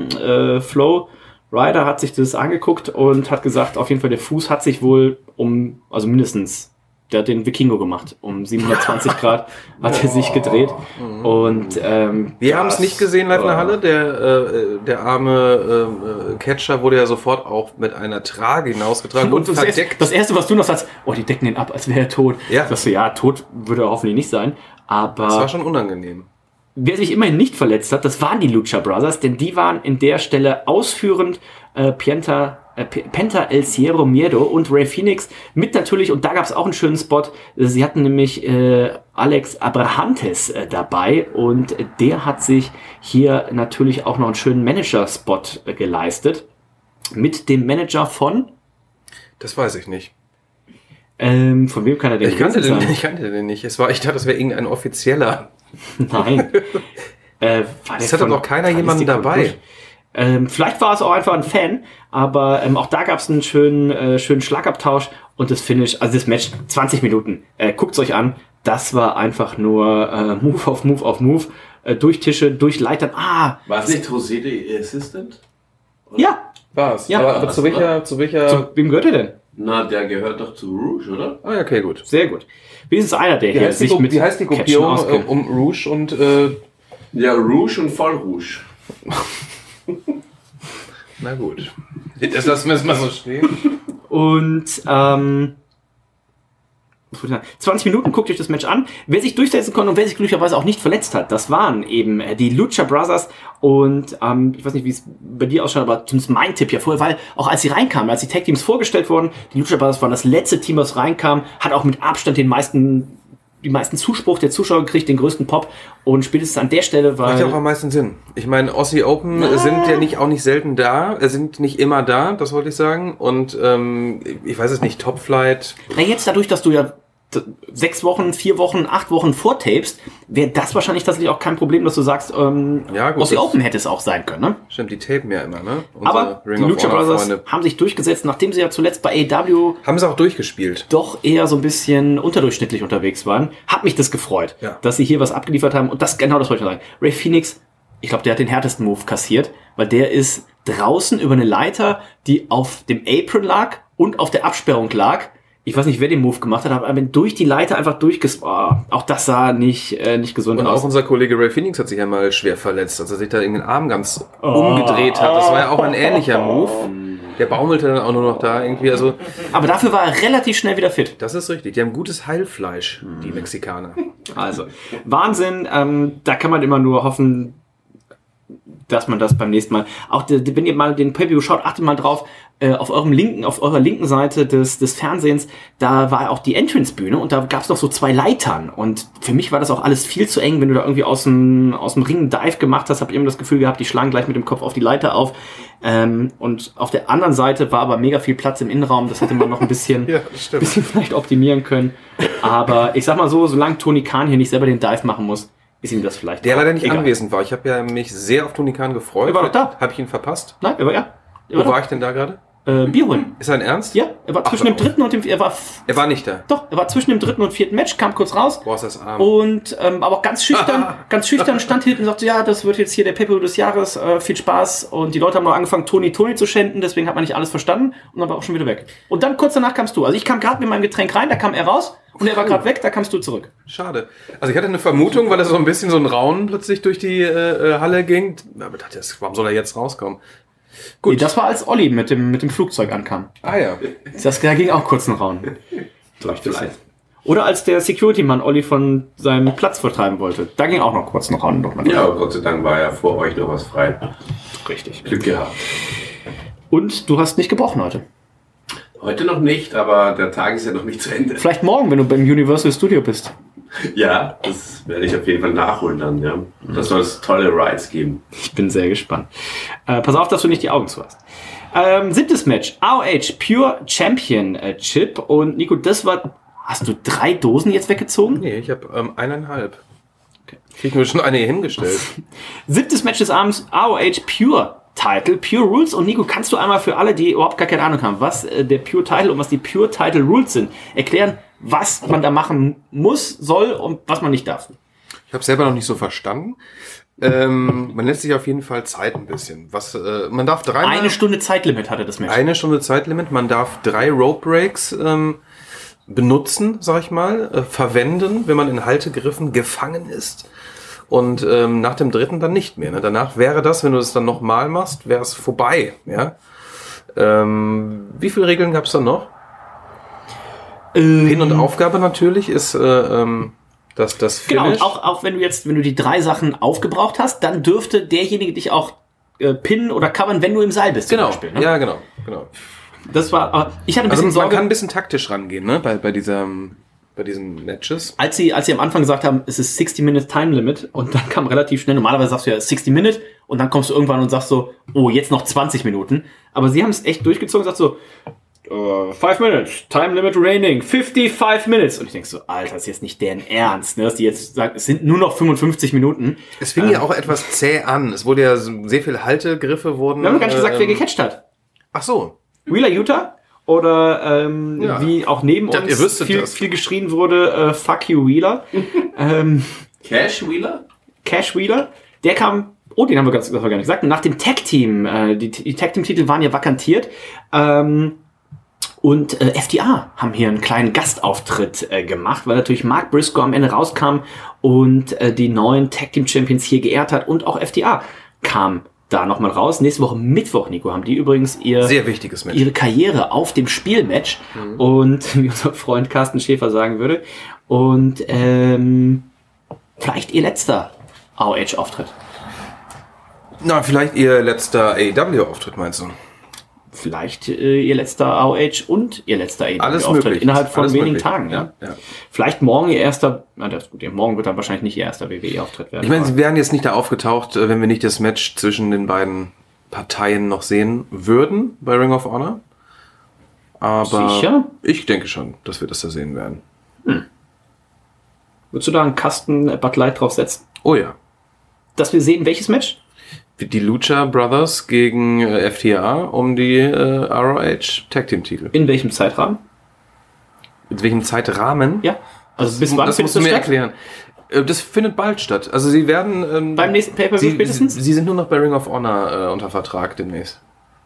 Flo Ryder hat sich das angeguckt und hat gesagt, auf jeden Fall der Fuß hat sich wohl mindestens, der hat den Vikingo gemacht, um 720 Grad hat er sich gedreht. Und wir haben es nicht gesehen live in der Halle. Der arme Catcher wurde ja sofort auch mit einer Trage hinausgetragen und verdeckt. Das Erste, was du noch sagst, die decken den ab, als wäre er tot. Ja. Sagst du, tot würde er hoffentlich nicht sein. Aber das war schon unangenehm. Wer sich immerhin nicht verletzt hat, das waren die Lucha Brothers, denn die waren in der Stelle ausführend. Penta Penta El Cierro Miedo und Rey Fenix mit natürlich, und da gab es auch einen schönen Spot, sie hatten nämlich Alex Abrahantes dabei und der hat sich hier natürlich auch noch einen schönen Manager-Spot geleistet mit dem Manager von... Das weiß ich nicht. Von wem kann er den Ich kannte den nicht. Ich dachte, das wäre irgendein offizieller. Nein. Es hatte doch keiner jemanden dabei. Vielleicht war es auch einfach ein Fan, aber auch da gab es einen schönen Schlagabtausch und das Finish, also das Match, 20 Minuten. Guckt's euch an, das war einfach nur Move auf Move auf Move, durch Tische, durch Leitern. War es nicht José de Assistant? Oder? Ja. War es. Ja. Aber zu welcher... Zu wem gehört er denn? Na, der gehört doch zu Rouge, oder? Ah, okay, gut. Sehr gut. Wenigstens einer, der hier sich mit Wie heißt die Catchen Gruppierung auskennt. um Rouge und... Ja, Rouge und Voll Rouge. Na gut. Das lassen wir jetzt mal so stehen. Und 20 Minuten, guckt euch das Match an. Wer sich durchsetzen konnte und wer sich glücklicherweise auch nicht verletzt hat, das waren eben die Lucha Brothers. Und ich weiß nicht, wie es bei dir ausschaut, aber zumindest mein Tipp ja vorher, weil auch als sie reinkamen, als die Tag Teams vorgestellt wurden, die Lucha Brothers waren das letzte Team, das reinkam, hat auch mit Abstand die meisten Zuspruch der Zuschauer gekriegt, den größten Pop. Und spätestens an der Stelle war... Macht ja auch am meisten Sinn. Ich meine, Aussie Open sind ja auch nicht selten da, sind nicht immer da, das wollte ich sagen. Und ich weiß es nicht, Top Flight... Na jetzt dadurch, dass du ja 6 Wochen, 4 Wochen, 8 Wochen vortapest, wäre das wahrscheinlich tatsächlich auch kein Problem, dass du sagst, Ja, gut, Aussie Open hätte es auch sein können, ne? Stimmt, die tapen ja immer, ne? Aber die Lucha Brothers haben sich durchgesetzt, nachdem sie ja zuletzt bei AEW haben sie auch durchgespielt. doch eher so ein bisschen unterdurchschnittlich unterwegs waren. Hat mich das gefreut, Ja. dass sie hier was abgeliefert haben. Und das wollte ich sagen. Rey Fenix, ich glaube, der hat den härtesten Move kassiert, weil der ist draußen über eine Leiter, die auf dem Apron lag und auf der Absperrung lag. Ich weiß nicht, wer den Move gemacht hat, aber durch die Leiter einfach auch das sah nicht gesund Und aus. auch unser Kollege Rey Fenix hat sich ja mal schwer verletzt, als er sich da den Arm ganz umgedreht hat. Das war ja auch ein ähnlicher Move. Der baumelte dann auch nur noch da irgendwie. Also, Aber dafür war er relativ schnell wieder fit. das ist richtig. Die haben gutes Heilfleisch, die Mexikaner. Also, Wahnsinn. Da kann man immer nur hoffen, dass man das beim nächsten Mal, auch wenn ihr mal den Preview schaut, achtet mal drauf, auf eurer linken Seite des Fernsehens, da war auch die Entrance-Bühne und da gab es noch so 2 Leitern und für mich war das auch alles viel zu eng, wenn du da irgendwie aus dem Ring einen Dive gemacht hast, habt ihr immer das Gefühl gehabt, die schlagen gleich mit dem Kopf auf die Leiter auf, und auf der anderen Seite war aber mega viel Platz im Innenraum, das hätte man noch ein bisschen, Ja, das stimmt. bisschen vielleicht optimieren können, aber ich sag mal so, solange Tony Khan hier nicht selber den Dive machen muss, ist ihm das vielleicht Der leider nicht egal. anwesend war. Ich habe ja mich sehr auf Tony Khan gefreut. Er war doch da. Habe ich ihn verpasst? Nein, er war Wo war ich denn da gerade? Bier holen. Ist er ein Ernst? Ja, er war zwischen dem dritten und dem Er war nicht da. er war zwischen dem dritten und 4. Match, kam kurz raus. Boah, ist das arm. Und aber auch ganz schüchtern stand hinten und sagte, ja, das wird jetzt hier der Pay-Per-View des Jahres, viel Spaß. Und die Leute haben noch angefangen, Tony zu schänden, deswegen hat man nicht alles verstanden und dann war auch schon wieder weg. Und dann kurz danach kamst du. Also ich kam gerade mit meinem Getränk rein, da kam er raus und er war gerade weg, da kamst du zurück. Schade. Also ich hatte eine Vermutung, weil das so ein bisschen so ein Raunen plötzlich durch die Halle ging. Aber ich dachte, warum soll er jetzt rauskommen? Gut. Nee, das war, als Olli mit dem Flugzeug ankam. Ah ja. Da ging auch kurz ein Raun. Oder als der Security-Mann Olli von seinem Platz vertreiben wollte. Da ging auch noch kurz ein Raun. Ja, aber Gott sei Dank war ja vor euch noch was frei. Richtig. Glück gehabt. Und du hast nicht gebrochen heute. Heute noch nicht, aber der Tag ist ja noch nicht zu Ende. Vielleicht morgen, wenn du beim Universal Studio bist. Ja, das werde ich auf jeden Fall nachholen dann, ja. Das soll es tolle Rides geben. Ich bin sehr gespannt. Pass auf, dass du nicht die Augen zu hast. 7. Match. AOH Pure Championship. Und Nico, hast du 3 Dosen jetzt weggezogen? Nee, ich habe 1,5. Okay. Krieg mir schon eine hier hingestellt. 7. Match des Abends. AOH Pure Title, Pure Rules. Und Nico, kannst du einmal für alle, die überhaupt gar keine Ahnung haben, was der Pure Title und was die Pure Title Rules sind, erklären, was man da machen muss, soll und was man nicht darf? Ich habe selber noch nicht so verstanden. Man lässt sich auf jeden Fall Zeit ein bisschen. Man darf 3 Eine Stunde Zeitlimit hatte das Match. 1 Stunde Zeitlimit. Man darf 3 Rope Breaks benutzen, sag ich mal, verwenden, wenn man in Haltegriffen gefangen ist. Und nach dem 3. dann nicht mehr. Ne? Danach wäre das, wenn du das dann nochmal machst, wäre es vorbei. Ja? Wie viele Regeln gab es dann noch? Pin und Aufgabe natürlich ist das Finish. Genau, und auch wenn du die 3 Sachen aufgebraucht hast, dann dürfte derjenige dich auch pinnen oder covern, wenn du im Seil bist. Genau, zum Beispiel, ne? ja genau. Genau. Das war, ich hatte ein bisschen Also man Sorge, kann ein bisschen taktisch rangehen, ne? Bei diesen Matches. als sie am Anfang gesagt haben, es ist 60 Minute Time Limit und dann kam relativ schnell, normalerweise sagst du ja 60 Minute und dann kommst du irgendwann und sagst so, oh, jetzt noch 20 Minuten. Aber sie haben es echt durchgezogen und sagt so, 5 Minutes, Time Limit Remaining, 55 Minutes. Und ich denk so, Alter, das ist jetzt nicht deren Ernst, ne? Dass die jetzt sagen, es sind nur noch 55 Minuten. Es fing ja auch etwas zäh an. Es wurde ja sehr viel Haltegriffe wurden. Wir haben gar nicht gesagt, wer gecatcht hat. Ach so. Wheeler Utah? Oder Ja. wie auch neben Ich dachte, uns ihr wüsstet viel, das. viel geschrien wurde, Fuck you Wheeler. Cash Wheeler? Cash Wheeler, der kam, oh, den haben wir gar nicht gesagt, nach dem Tag-Team, die Tag-Team-Titel waren ja vakantiert, und FDA haben hier einen kleinen Gastauftritt gemacht, weil natürlich Mark Briscoe am Ende rauskam und die neuen Tag-Team-Champions hier geehrt hat und auch FDA kam da nochmal raus. Nächste Woche Mittwoch, Nico, haben die übrigens Sehr wichtiges Match. ihre Karriere auf dem Spielmatch und wie unser Freund Carsten Schäfer sagen würde und vielleicht ihr letzter AOH-Auftritt. Na, vielleicht ihr letzter AEW-Auftritt, meinst du? Vielleicht ihr letzter AOH und ihr letzter Alles AEW-Auftritt möglich. innerhalb von Alles wenigen möglich. Tagen. Ja. Ja. Vielleicht morgen ihr erster, na das ist gut, morgen wird dann wahrscheinlich nicht ihr erster WWE-Auftritt werden. Ich meine, aber sie wären jetzt nicht da aufgetaucht, wenn wir nicht das Match zwischen den beiden Parteien noch sehen würden bei Ring of Honor. Aber Sicher? ich denke schon, dass wir das da sehen werden. würdest du da einen Kasten Bud Light draufsetzen? Oh ja. Dass wir sehen, welches Match? Die Lucha Brothers gegen FTA um die ROH Tag Team Titel. In welchem Zeitrahmen? Mit welchem Zeitrahmen? Ja. Also bis wann das findet musst du mir das statt? erklären. Das findet bald statt. Also sie werden... Beim nächsten Pay-Per-View spätestens? Sie sind nur noch bei Ring of Honor unter Vertrag demnächst.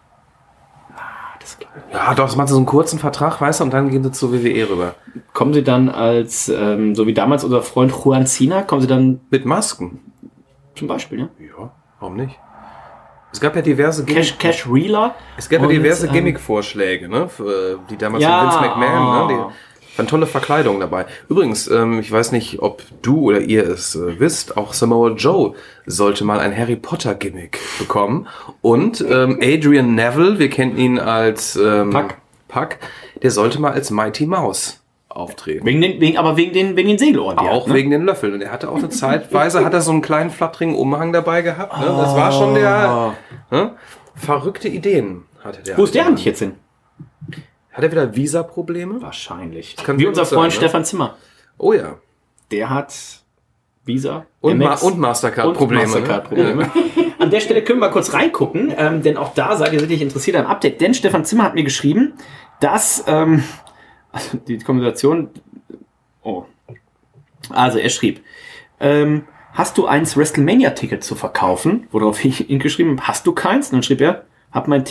Das Ja, doch, das machen sie so einen kurzen Vertrag, weißt du, und dann gehen sie zur WWE rüber. kommen sie dann als, so wie damals unser Freund Juan Cena, kommen sie dann Mit Masken. zum Beispiel, ne? Ja, warum nicht? Es gab ja diverse Cash Reeler. Es gab ja Und, diverse Gimmick-Vorschläge, ne? Die damals Ja, von Vince McMahon, ne? Die waren tolle Verkleidungen dabei. Übrigens, ich weiß nicht, ob du oder ihr es wisst, auch Samoa Joe sollte mal ein Harry Potter-Gimmick bekommen. Und Adrian Neville, wir kennen ihn als Puck, der sollte mal als Mighty Mouse auftreten. Wegen den Segelohren. die Auch hat, ne? wegen den Löffeln. Und er hatte auch eine Zeitweise, hat er so einen kleinen flatterigen Umhang dabei gehabt. Ne? Das war schon der... Ne? Verrückte Ideen hatte der. Wo ist der eigentlich jetzt hin? Hat er wieder Visa-Probleme? Wahrscheinlich. kann Wie sehr unser gut sein, Freund ne? Stefan Zimmer. Oh ja. Der hat Visa Und, MX und Mastercard-Probleme. Mastercard-Probleme. An der Stelle können wir mal kurz reingucken, denn auch da seid ihr sicherlich interessiert am Update. Denn Stefan Zimmer hat mir geschrieben, dass also die Konversation. Oh. Also er schrieb, hast du eins WrestleMania-Ticket zu verkaufen? Worauf ich ihn geschrieben habe, hast du keins? Und dann schrieb er, hab mein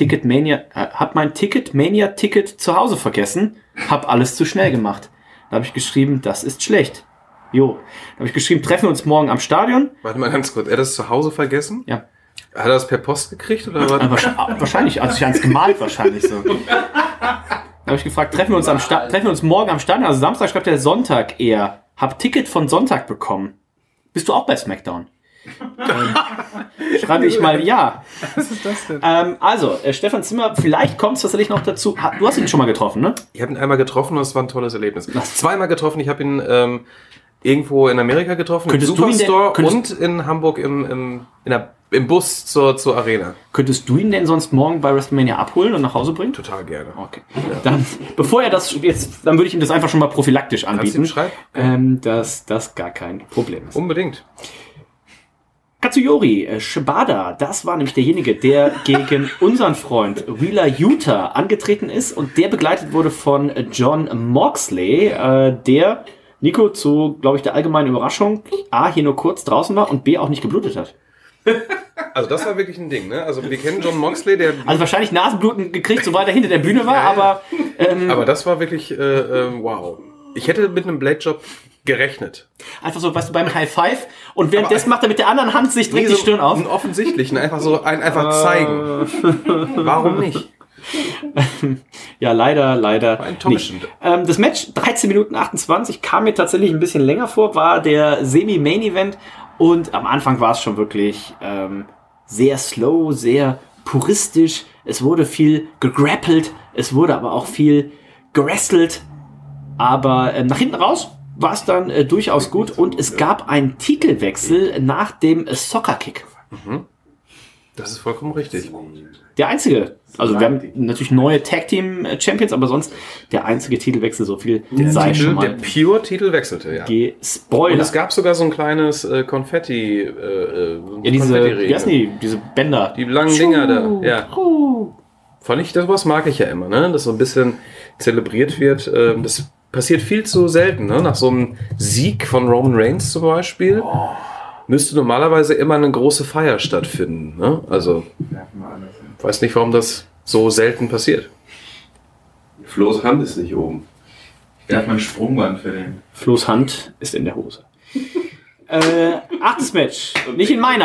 Ticketmania-Ticket zu Hause vergessen, hab alles zu schnell gemacht. Da habe ich geschrieben, das ist schlecht. Jo. Da habe ich geschrieben, treffen wir uns morgen am Stadion. Warte mal ganz kurz. Er hat das zu Hause vergessen? Ja. Hat er das per Post gekriegt? Oder was? Wahrscheinlich, also ich habe es gemalt wahrscheinlich so. Da habe ich gefragt, treffen wir uns morgen am Stadion, also Samstag schreibt er Sonntag eher. Hab Ticket von Sonntag bekommen. Bist du auch bei SmackDown? Schreibe ich mal ja. Was ist das denn? Also, Stefan Zimmer, vielleicht kommt es tatsächlich noch dazu. Du hast ihn schon mal getroffen, ne? Ich habe ihn einmal getroffen und es war ein tolles Erlebnis. Zweimal getroffen. Ich habe ihn irgendwo in Amerika getroffen, Könntest im du ihn denn- Superstore könntest- und in Hamburg im Bus zur Arena. Könntest du ihn denn sonst morgen bei WrestleMania abholen und nach Hause bringen? Total gerne. Okay. Dann, bevor er das jetzt, dann würde ich ihm das einfach schon mal prophylaktisch Kannst du ihm anbieten. schreiben? Dass das gar kein Problem ist. Unbedingt. Katsuyori Shibata, das war nämlich derjenige, der gegen unseren Freund Wheeler Utah angetreten ist und der begleitet wurde von John Moxley, der, Nico, zu, glaube ich, der allgemeinen Überraschung, A, hier nur kurz draußen war und B, auch nicht geblutet hat. Also das war wirklich ein Ding, ne? Also wir kennen John Moxley, der... Also wahrscheinlich Nasenbluten gekriegt, sobald er hinter der Bühne war, aber Aber das war wirklich, wow. Ich hätte mit einem Blade-Job gerechnet. einfach so, weißt du, beim High Five und währenddessen macht er mit der anderen Hand sich direkt die Stirn auf. Einen offensichtlichen, einfach so, einfach zeigen. Warum nicht? Ja, leider enttäuschend. nicht. Das Match, 13 Minuten 28, kam mir tatsächlich ein bisschen länger vor, war der Semi-Main-Event und am Anfang war es schon wirklich sehr slow, sehr puristisch, es wurde viel gegrappelt, es wurde aber auch viel gerestelt. Aber nach hinten raus war es dann durchaus gut und es gab einen Titelwechsel nach dem Soccer-Kick. Das ist vollkommen richtig. Der einzige. Also wir haben natürlich neue Tag-Team-Champions, aber sonst der einzige Titelwechsel, so viel sei schon mal. Der Pure-Titel wechselte, ja. Gespoilert. Und es gab sogar so ein kleines Konfetti. Wie heißen die? Diese Bänder. Die langen Dinger da. Ja. Fand ich, das mag ich ja immer, ne? Dass so ein bisschen zelebriert wird. Das passiert viel zu selten, ne? Nach so einem Sieg von Roman Reigns zum Beispiel. Müsste normalerweise immer eine große Feier stattfinden. Ne? Also, ich weiß nicht, warum das so selten passiert. Flo's Hand ist nicht oben. Der hat mein Sprungband für den. Flo's Hand ist in der Hose. 8. Match. Nicht in meiner.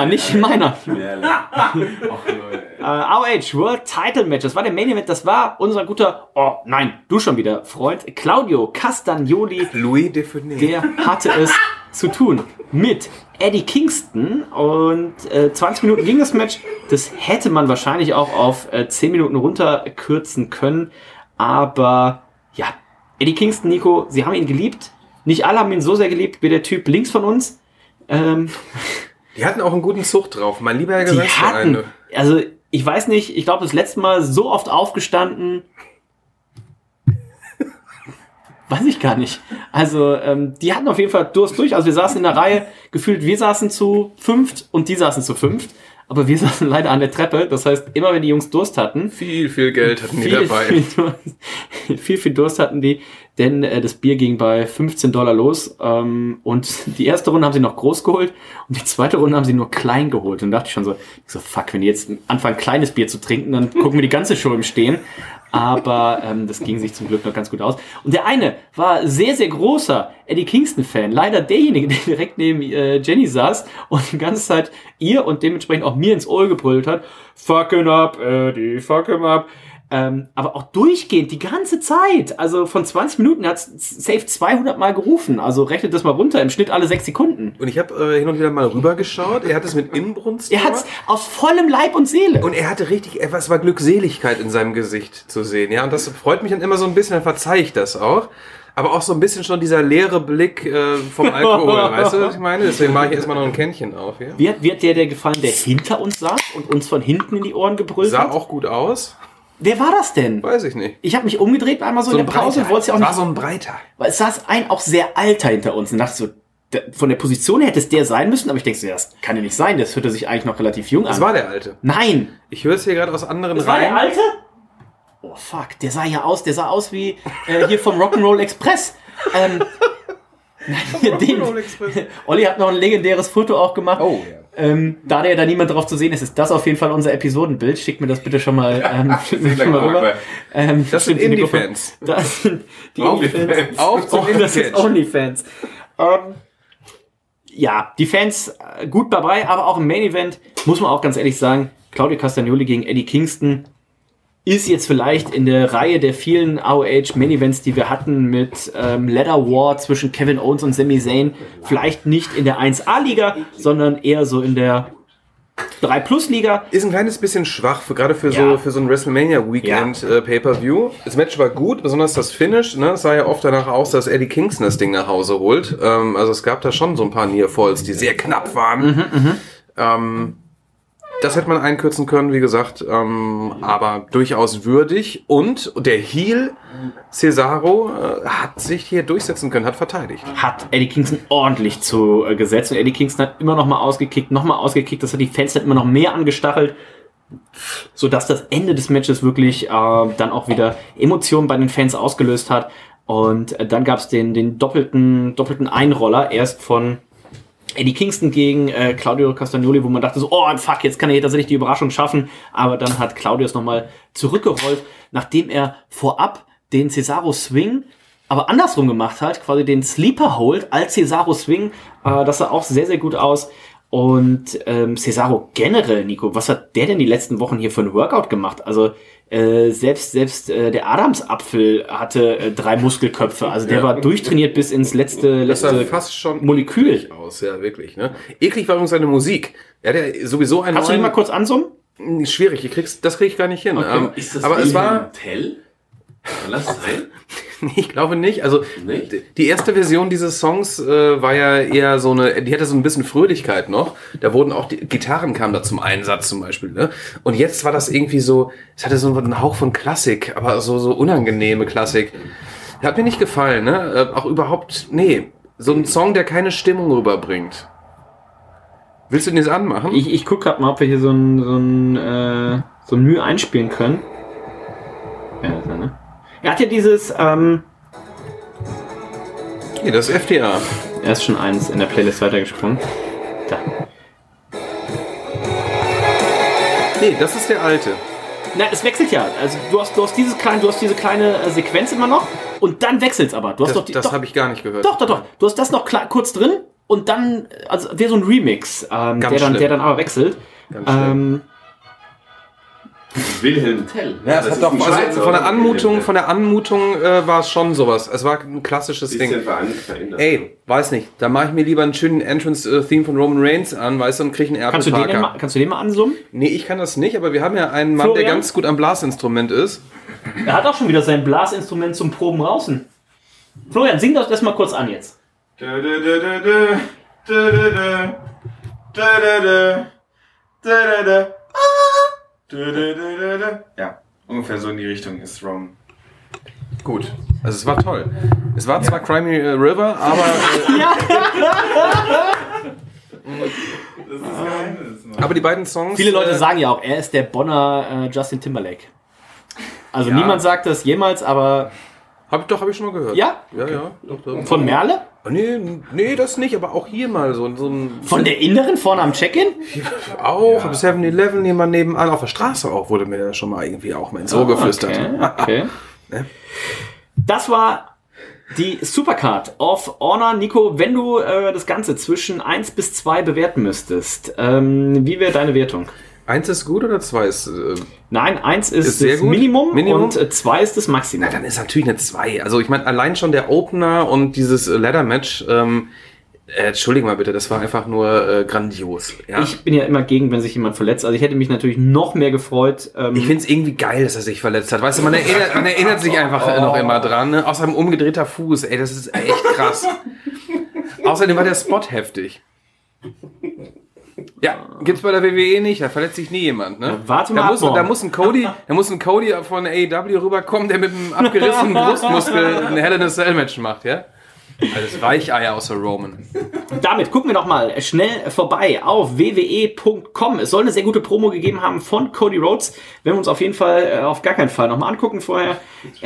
ROH World Title Match. Das war der Main Event. Das war unser guter, du schon wieder, Freund, Claudio Castagnoli. Louis Define. Der hatte es zu tun mit Eddie Kingston und 20 Minuten ging das Match. Das hätte man wahrscheinlich auch auf 10 Minuten runterkürzen können. Aber ja, Eddie Kingston, Nico, sie haben ihn geliebt. Nicht alle haben ihn so sehr geliebt wie der Typ links von uns. Die hatten auch einen guten Zug drauf. Mein lieber Herr Gesangsverein. Also ich weiß nicht, ich glaube das letzte Mal so oft aufgestanden. Weiß ich gar nicht. Also, die hatten auf jeden Fall Durst durch. Also wir saßen in der Reihe, gefühlt wir saßen zu 5 und die saßen zu 5. Aber wir saßen leider an der Treppe. Das heißt, immer wenn die Jungs Durst hatten... Viel Geld hatten die dabei. Viel Durst hatten die, denn das Bier ging bei $15 los. Und die erste Runde haben sie noch groß geholt und die zweite Runde haben sie nur klein geholt. Und da dachte ich schon so, fuck, wenn die jetzt anfangen, kleines Bier zu trinken, dann gucken wir die ganze Show im Stehen. Aber das ging sich zum Glück noch ganz gut aus. Und der eine war sehr, sehr großer Eddie Kingston-Fan. Leider derjenige, der direkt neben Jenny saß und die ganze Zeit ihr und dementsprechend auch mir ins Ohr gebrüllt hat. Fuck him up, Eddie, fuck him up. Aber auch durchgehend, die ganze Zeit. Also von 20 Minuten hat es safe 200 Mal gerufen. Also rechnet das mal runter, im Schnitt alle 6 Sekunden. Und ich habe hin und wieder mal rübergeschaut. Er hat es mit Inbrunst gemacht. Er hat es aus vollem Leib und Seele. Und er hatte richtig, es war Glückseligkeit in seinem Gesicht zu sehen. Ja, und das freut mich dann immer so ein bisschen, dann verzeihe ich das auch. Aber auch so ein bisschen schon dieser leere Blick vom Alkohol, weißt du, was ich meine? Deswegen mache ich erstmal noch ein Kännchen auf hier. Wie hat der gefallen, der hinter uns saß und uns von hinten in die Ohren gebrüllt hat? Sah auch gut aus. Wer war das denn? Weiß ich nicht. Ich habe mich umgedreht einmal so in der Pause und wollte es ja auch nicht. War so ein breiter. Weil es saß ein auch sehr alter hinter uns und dachte so, von der Position hätte es der sein müssen, aber ich denke so, das kann ja nicht sein, das hörte sich eigentlich noch relativ jung an. Das war der Alte. Nein. Ich höre es hier gerade aus anderen Reihen. War der Alte? Oh fuck, der sah aus wie hier vom Rock'n'Roll Express. Olli hat noch ein legendäres Foto auch gemacht. Oh, ja. Da da niemand drauf zu sehen ist das auf jeden Fall unser Episodenbild. Schickt mir das bitte schon mal, rüber. Das sind Indie-Fans. Das sind die Indie-Fans. Das sind Only-Fans. Ja, die Fans gut dabei, aber auch im Main-Event, muss man auch ganz ehrlich sagen, Claudio Castagnoli gegen Eddie Kingston ist jetzt vielleicht in der Reihe der vielen ROH Main-Events, die wir hatten mit Ladder War zwischen Kevin Owens und Sami Zayn, vielleicht nicht in der 1A-Liga, sondern eher so in der 3-Plus-Liga. Ist ein kleines bisschen schwach, gerade für so ein WrestleMania-Weekend Pay-Per-View. Das Match war gut, besonders das Finish. Ne? Es sah ja oft danach aus, dass Eddie Kingston das Ding nach Hause holt. Also es gab da schon so ein paar Near-Falls, die sehr knapp waren. Das hätte man einkürzen können, wie gesagt, aber durchaus würdig. Und der Heel Cesaro hat sich hier durchsetzen können, hat verteidigt. Hat Eddie Kingston ordentlich gesetzt. Und Eddie Kingston hat immer noch mal ausgekickt. Das hat die Fans dann immer noch mehr angestachelt, sodass das Ende des Matches wirklich dann auch wieder Emotionen bei den Fans ausgelöst hat. Und dann gab es den doppelten Einroller, erst von Eddie Kingston gegen Claudio Castagnoli, wo man dachte so, oh fuck, jetzt kann er hier tatsächlich die Überraschung schaffen. Aber dann hat Claudio es nochmal zurückgerollt, nachdem er vorab den Cesaro Swing aber andersrum gemacht hat, quasi den Sleeper Hold als Cesaro Swing. Das sah auch sehr, sehr gut aus. Und Cesaro generell, Nico, was hat der denn die letzten Wochen hier für ein Workout gemacht? Also selbst der Adamsapfel hatte 3 Muskelköpfe. Also der war durchtrainiert bis ins letzte fast schon Molekül. Aus, ja, wirklich. Ne? Eklig war übrigens seine Musik. Er hat ja sowieso Kannst du den mal kurz ansummen? Schwierig, das krieg ich gar nicht hin. Okay. Ist das aber es war Tell? Lass es sein. Nee, ich glaube nicht. Also Nicht? die erste Version dieses Songs war ja eher so die hatte so ein bisschen Fröhlichkeit noch. Da wurden auch die Gitarren kamen da zum Einsatz zum Beispiel. Ne? Und jetzt war das irgendwie so, es hatte so einen Hauch von Klassik, aber so unangenehme Klassik. Hat mir nicht gefallen, ne? Auch überhaupt, nee. So ein Song, der keine Stimmung rüberbringt. Willst du den jetzt anmachen? Ich guck grad mal, ob wir hier so ein Mühe einspielen können. Ja, das ist er, ne? Er hat ja dieses, Nee, das ist FTA. er ist schon eins in der Playlist weitergesprungen. Da. Nee, das ist der alte. Na, es wechselt ja. Also du hast diese kleine Sequenz immer noch und dann wechselt's aber. Du hast Das habe ich gar nicht gehört. Doch. Du hast das noch kurz drin und dann, also wäre so ein Remix, der dann aber wechselt. Ganz schlimm. Wilhelm Tell. Ja, es hat doch, also von der Anmutung war es schon sowas. Es war ein klassisches Ding. Verändert. Ey, weiß nicht. Da mache ich mir lieber einen schönen Entrance-Theme von Roman Reigns an, weißt du, und kriege einen Kannst du den mal ansummen? Nee, ich kann das nicht, aber wir haben ja einen Mann, Florian? der ganz gut am Blasinstrument ist. Er hat auch schon wieder sein Blasinstrument zum Proben draußen. Florian, sing das mal kurz an jetzt. Ja, ungefähr so in die Richtung ist Rom. Gut. Also es war toll. Es war zwar Crimey River, aber Das ist das Geheimnis. aber die beiden Songs. Viele Leute sagen ja auch, er ist der Bonner Justin Timberlake. Also niemand sagt das jemals, aber... Hab ich schon mal gehört. Ja? Ja. Doch. Von Merle? Nee, das nicht, aber auch hier mal so ein... Von der Inneren vorne am Check-in? Auch, am 7-Eleven jemand nebenan, auf der Straße auch, wurde mir das schon mal irgendwie auch mal ins Ohr geflüstert. Okay. Das war die Supercard of Honor. Nico, wenn du das Ganze zwischen 1 bis 2 bewerten müsstest, wie wäre deine Wertung? 1 ist gut oder 2 ist... Nein, 1 ist sehr das gut. Minimum Minimum. und 2 ist das Maximum. Na, dann ist natürlich eine 2. Also ich meine, allein schon der Opener und dieses Ladder-Match, entschuldige mal bitte, das war einfach nur grandios. Ja? Ich bin ja immer gegen, wenn sich jemand verletzt. Also ich hätte mich natürlich noch mehr gefreut. Ich finde es irgendwie geil, dass er sich verletzt hat. Weißt du, man erinnert sich einfach noch immer dran. Ne? Außer ein umgedrehter Fuß. Ey, das ist echt krass. Außerdem war der Spot heftig. Ja, gibt's bei der WWE nicht. Da verletzt sich nie jemand. Ne? Ja, warte mal Da muss ein Cody von AEW rüberkommen, der mit einem abgerissenen Brustmuskel ein Hell in a Cell Match macht, ja? Alles Weicheier außer Roman. Damit gucken wir noch mal schnell vorbei auf wwe.com. Es soll eine sehr gute Promo gegeben haben von Cody Rhodes. Werden wir uns auf jeden Fall auf gar keinen Fall nochmal angucken vorher.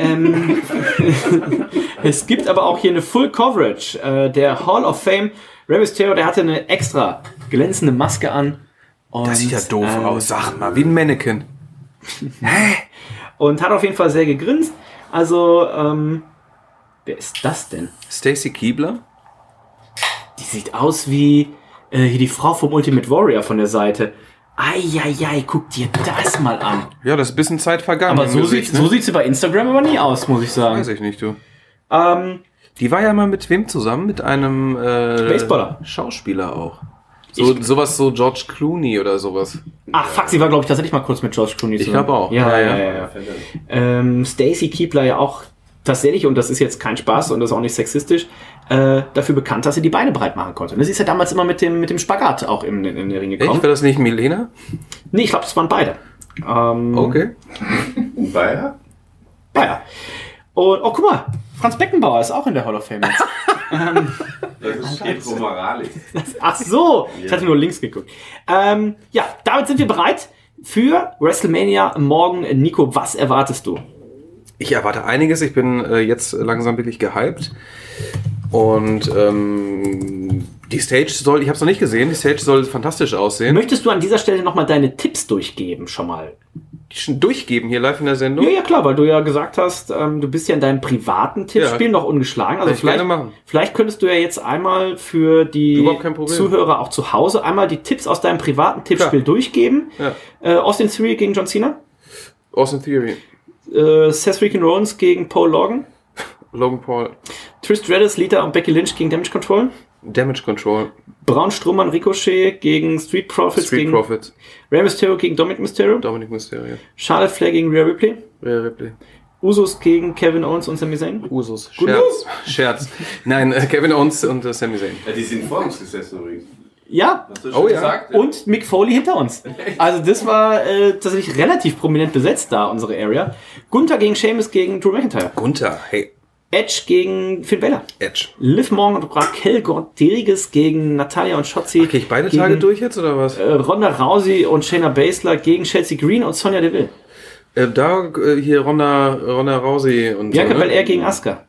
Es gibt aber auch hier eine Full Coverage der Hall of Fame. Rey Mysterio, der hatte eine extra glänzende Maske an. Und, Das sieht ja doof aus, sag mal, wie ein Mannequin. Und hat auf jeden Fall sehr gegrinst. Also, wer ist das denn? Stacy Keibler? Die sieht aus wie hier die Frau vom Ultimate Warrior von der Seite. Eieiei, guck dir das mal an. Ja, das ist ein bisschen Zeit vergangen. Aber so sieht sie bei Instagram aber nie aus, muss ich sagen. Weiß ich nicht, du. Die war ja mal mit wem zusammen? Mit einem Baseballer. Schauspieler auch. Sowas so George Clooney oder sowas. Ach fuck, sie war glaube ich tatsächlich mal kurz mit George Clooney zusammen. Ich glaube auch. Ja. Stacy Keibler ja auch tatsächlich, und das ist jetzt kein Spaß und das ist auch nicht sexistisch, dafür bekannt, dass sie die Beine breit machen konnte. Sie ist ja damals immer mit dem Spagat auch in den Ring gekommen. Echt? War das nicht Milena? Nee, ich glaube, das waren beide. Okay. Bayer? Beide. Und, oh, guck mal, Franz Beckenbauer ist auch in der Hall of Fame jetzt. Das ist Pietro Morales. Ach so, ich hatte nur links geguckt. Ja, damit sind wir bereit für WrestleMania morgen. Nico, was erwartest du? Ich erwarte einiges. Ich bin jetzt langsam wirklich gehypt. Und die Stage soll, ich habe es noch nicht gesehen, die Stage soll fantastisch aussehen. Möchtest du an dieser Stelle nochmal deine Tipps durchgeben schon mal? Die schon durchgeben hier live in der Sendung? Ja, klar, weil du ja gesagt hast, du bist ja in deinem privaten Tippspiel noch ungeschlagen. Also vielleicht könntest du ja jetzt einmal für die Zuhörer auch zu Hause einmal die Tipps aus deinem privaten Tippspiel durchgeben. Ja. Austin Theory gegen John Cena. Austin Theory. Seth Freakin' Rollins gegen Paul Logan. Logan Paul. Trish Stratus, Lita und Becky Lynch gegen Damage Control. Damage Control. Braun Strowman Ricochet gegen Street Profits. Rey Mysterio gegen Dominic Mysterio. Charlotte Flair gegen Rhea Ripley. Usos gegen Kevin Owens und Sami Zayn. Usos. Scherz. Nein, Kevin Owens und Sami Zayn. Ja, die sind vor uns gesessen übrigens. Ja. Hast du schon gesagt? Und Mick Foley hinter uns. Also das war tatsächlich relativ prominent besetzt da, unsere Area. Gunther gegen Sheamus gegen Drew McIntyre. Gunther, hey. Edge gegen Finn Balor. Liv Morgan und Raquel Rodriguez gegen Natalia und Shotzi. Okay, ich beide Tage durch jetzt, oder was? Ronda Rousey und Shayna Baszler gegen Chelsea Green und Sonya Deville. Hier Ronda Rousey und Bianca Belair gegen Asuka.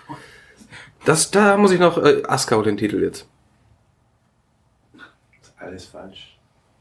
Da muss ich noch Asuka holt den Titel jetzt. Alles falsch.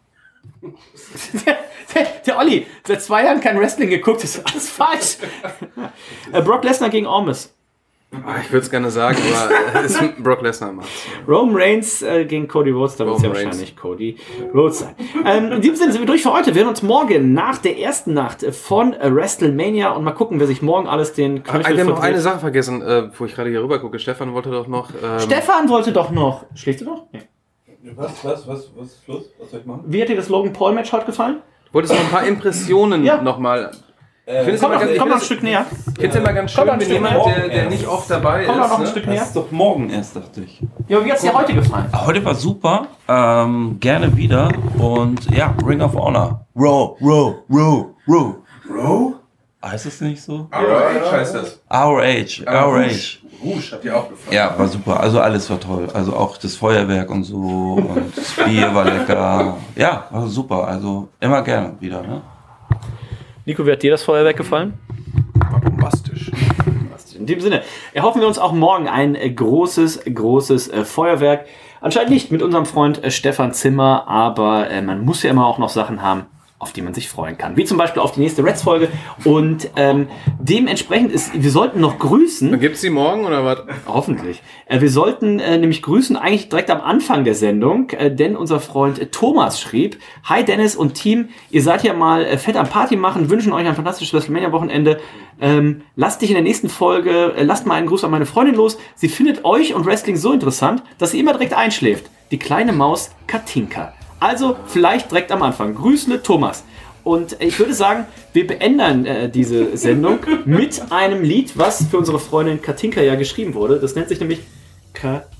Der Olli, seit 2 Jahren kein Wrestling geguckt, ist alles falsch. Brock Lesnar gegen Ormus. Ich würde es gerne sagen, aber es ist Brock Lesnar macht's. Roman Reigns gegen Cody Rhodes, da wird es ja wahrscheinlich Cody Rhodes sein. In diesem Sinne sind wir durch für heute. Wir hören uns morgen nach der ersten Nacht von WrestleMania und mal gucken, wer sich morgen alles den Knöchel Wir haben noch eine Sache vergessen, wo ich gerade hier rüber gucke. Stefan wollte doch noch... Schläfst du noch? Nee. Was ist los? Was soll ich machen? Wie hat dir das Logan Paul Match heute gefallen? Wolltest du noch ein paar Impressionen nochmal... Komm noch ein Stück näher. Ich finde es immer ganz schön, wenn jemand, der nicht oft dabei ist. Komm noch ein Stück näher. Das ist doch morgen erst, dachte ich. Ja, wie hat es dir heute gefallen? Heute war super. Gerne wieder. Und ja, Ring of Honor. Raw. Heißt es nicht so? RH heißt das. RH. Rouge hat dir auch gefallen. Ja, war super. Also alles war toll. Also auch das Feuerwerk und so. Und das Bier war lecker. Ja, war super. Also immer gerne wieder. Ne? Nico, wie hat dir das Feuerwerk gefallen? War bombastisch. In dem Sinne, erhoffen wir uns auch morgen ein großes Feuerwerk. Anscheinend nicht mit unserem Freund Stefan Zimmer, aber man muss ja immer auch noch Sachen haben, auf die man sich freuen kann. Wie zum Beispiel auf die nächste Reds-Folge. Und dementsprechend wir sollten noch grüßen. Gibt's die morgen oder was? Hoffentlich. Wir sollten nämlich grüßen, eigentlich direkt am Anfang der Sendung, denn unser Freund Thomas schrieb: Hi Dennis und Team, ihr seid ja mal fett am Party machen, wünschen euch ein fantastisches WrestleMania-Wochenende. Lasst dich in der nächsten Folge, lasst mal einen Gruß an meine Freundin los. Sie findet euch und Wrestling so interessant, dass sie immer direkt einschläft. Die kleine Maus Katinka. Also vielleicht direkt am Anfang. Grüßle Thomas. Und ich würde sagen, wir beenden diese Sendung mit einem Lied, was für unsere Freundin Katinka ja geschrieben wurde. Das nennt sich nämlich Katinka.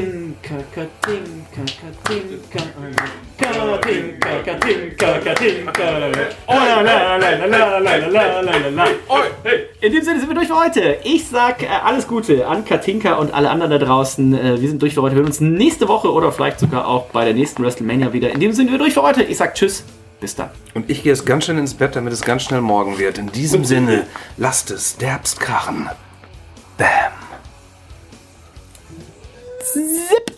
Oh, la, la, la, la, la, la, la, la, la. In dem Sinne sind wir durch für heute. Ich sag alles Gute an Katinka und alle anderen da draußen. Wir sind durch für heute. Wir hören uns nächste Woche oder vielleicht sogar auch bei der nächsten WrestleMania wieder. In dem Sinne sind wir durch für heute. Ich sag Tschüss. Bis dann. Und ich gehe jetzt ganz schnell ins Bett, damit es ganz schnell morgen wird. In diesem Sinne, lasst es derbst krachen. Bam. Zip.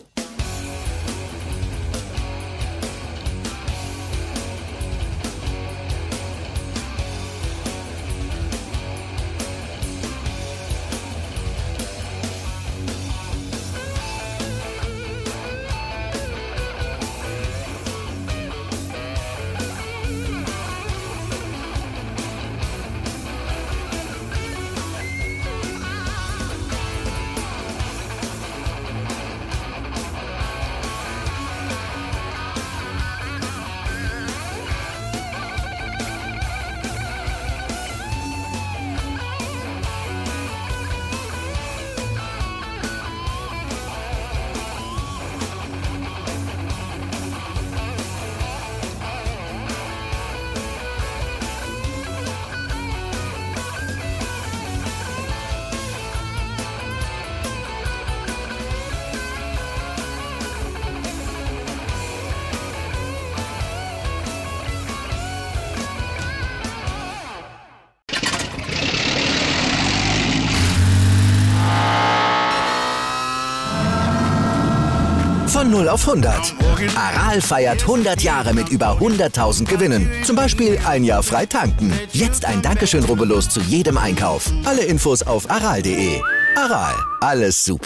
Von 0 auf 100. Aral feiert 100 Jahre mit über 100.000 Gewinnen. Zum Beispiel ein Jahr frei tanken. Jetzt ein Dankeschön, rubbellos zu jedem Einkauf. Alle Infos auf aral.de. Aral, alles super.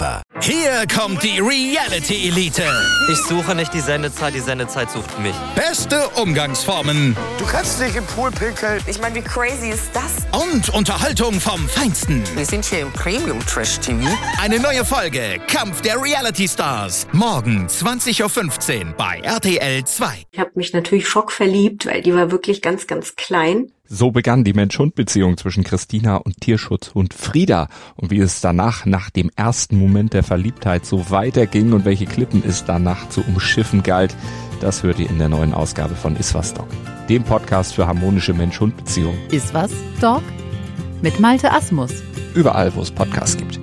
Hier kommt die Reality-Elite. Ich suche nicht die Sendezeit sucht mich. Beste Umgangsformen. Du kannst nicht im Pool pinkeln. Ich meine, wie crazy ist das? Und Unterhaltung vom Feinsten. Wir sind hier im Premium-Trash-TV. Eine neue Folge Kampf der Reality-Stars. Morgen 20.15 Uhr bei RTL 2. Ich habe mich natürlich schockverliebt, weil die war wirklich ganz, ganz klein. So begann die Mensch-Hund-Beziehung zwischen Christina und Tierschutzhund Frieda. Und wie es danach, nach dem ersten Moment der Verliebtheit, so weiterging und welche Klippen es danach zu umschiffen galt, das hört ihr in der neuen Ausgabe von Iswas Dog, dem Podcast für harmonische Mensch-Hund-Beziehungen. Iswas Dog? Mit Malte Asmus. Überall, wo es Podcasts gibt.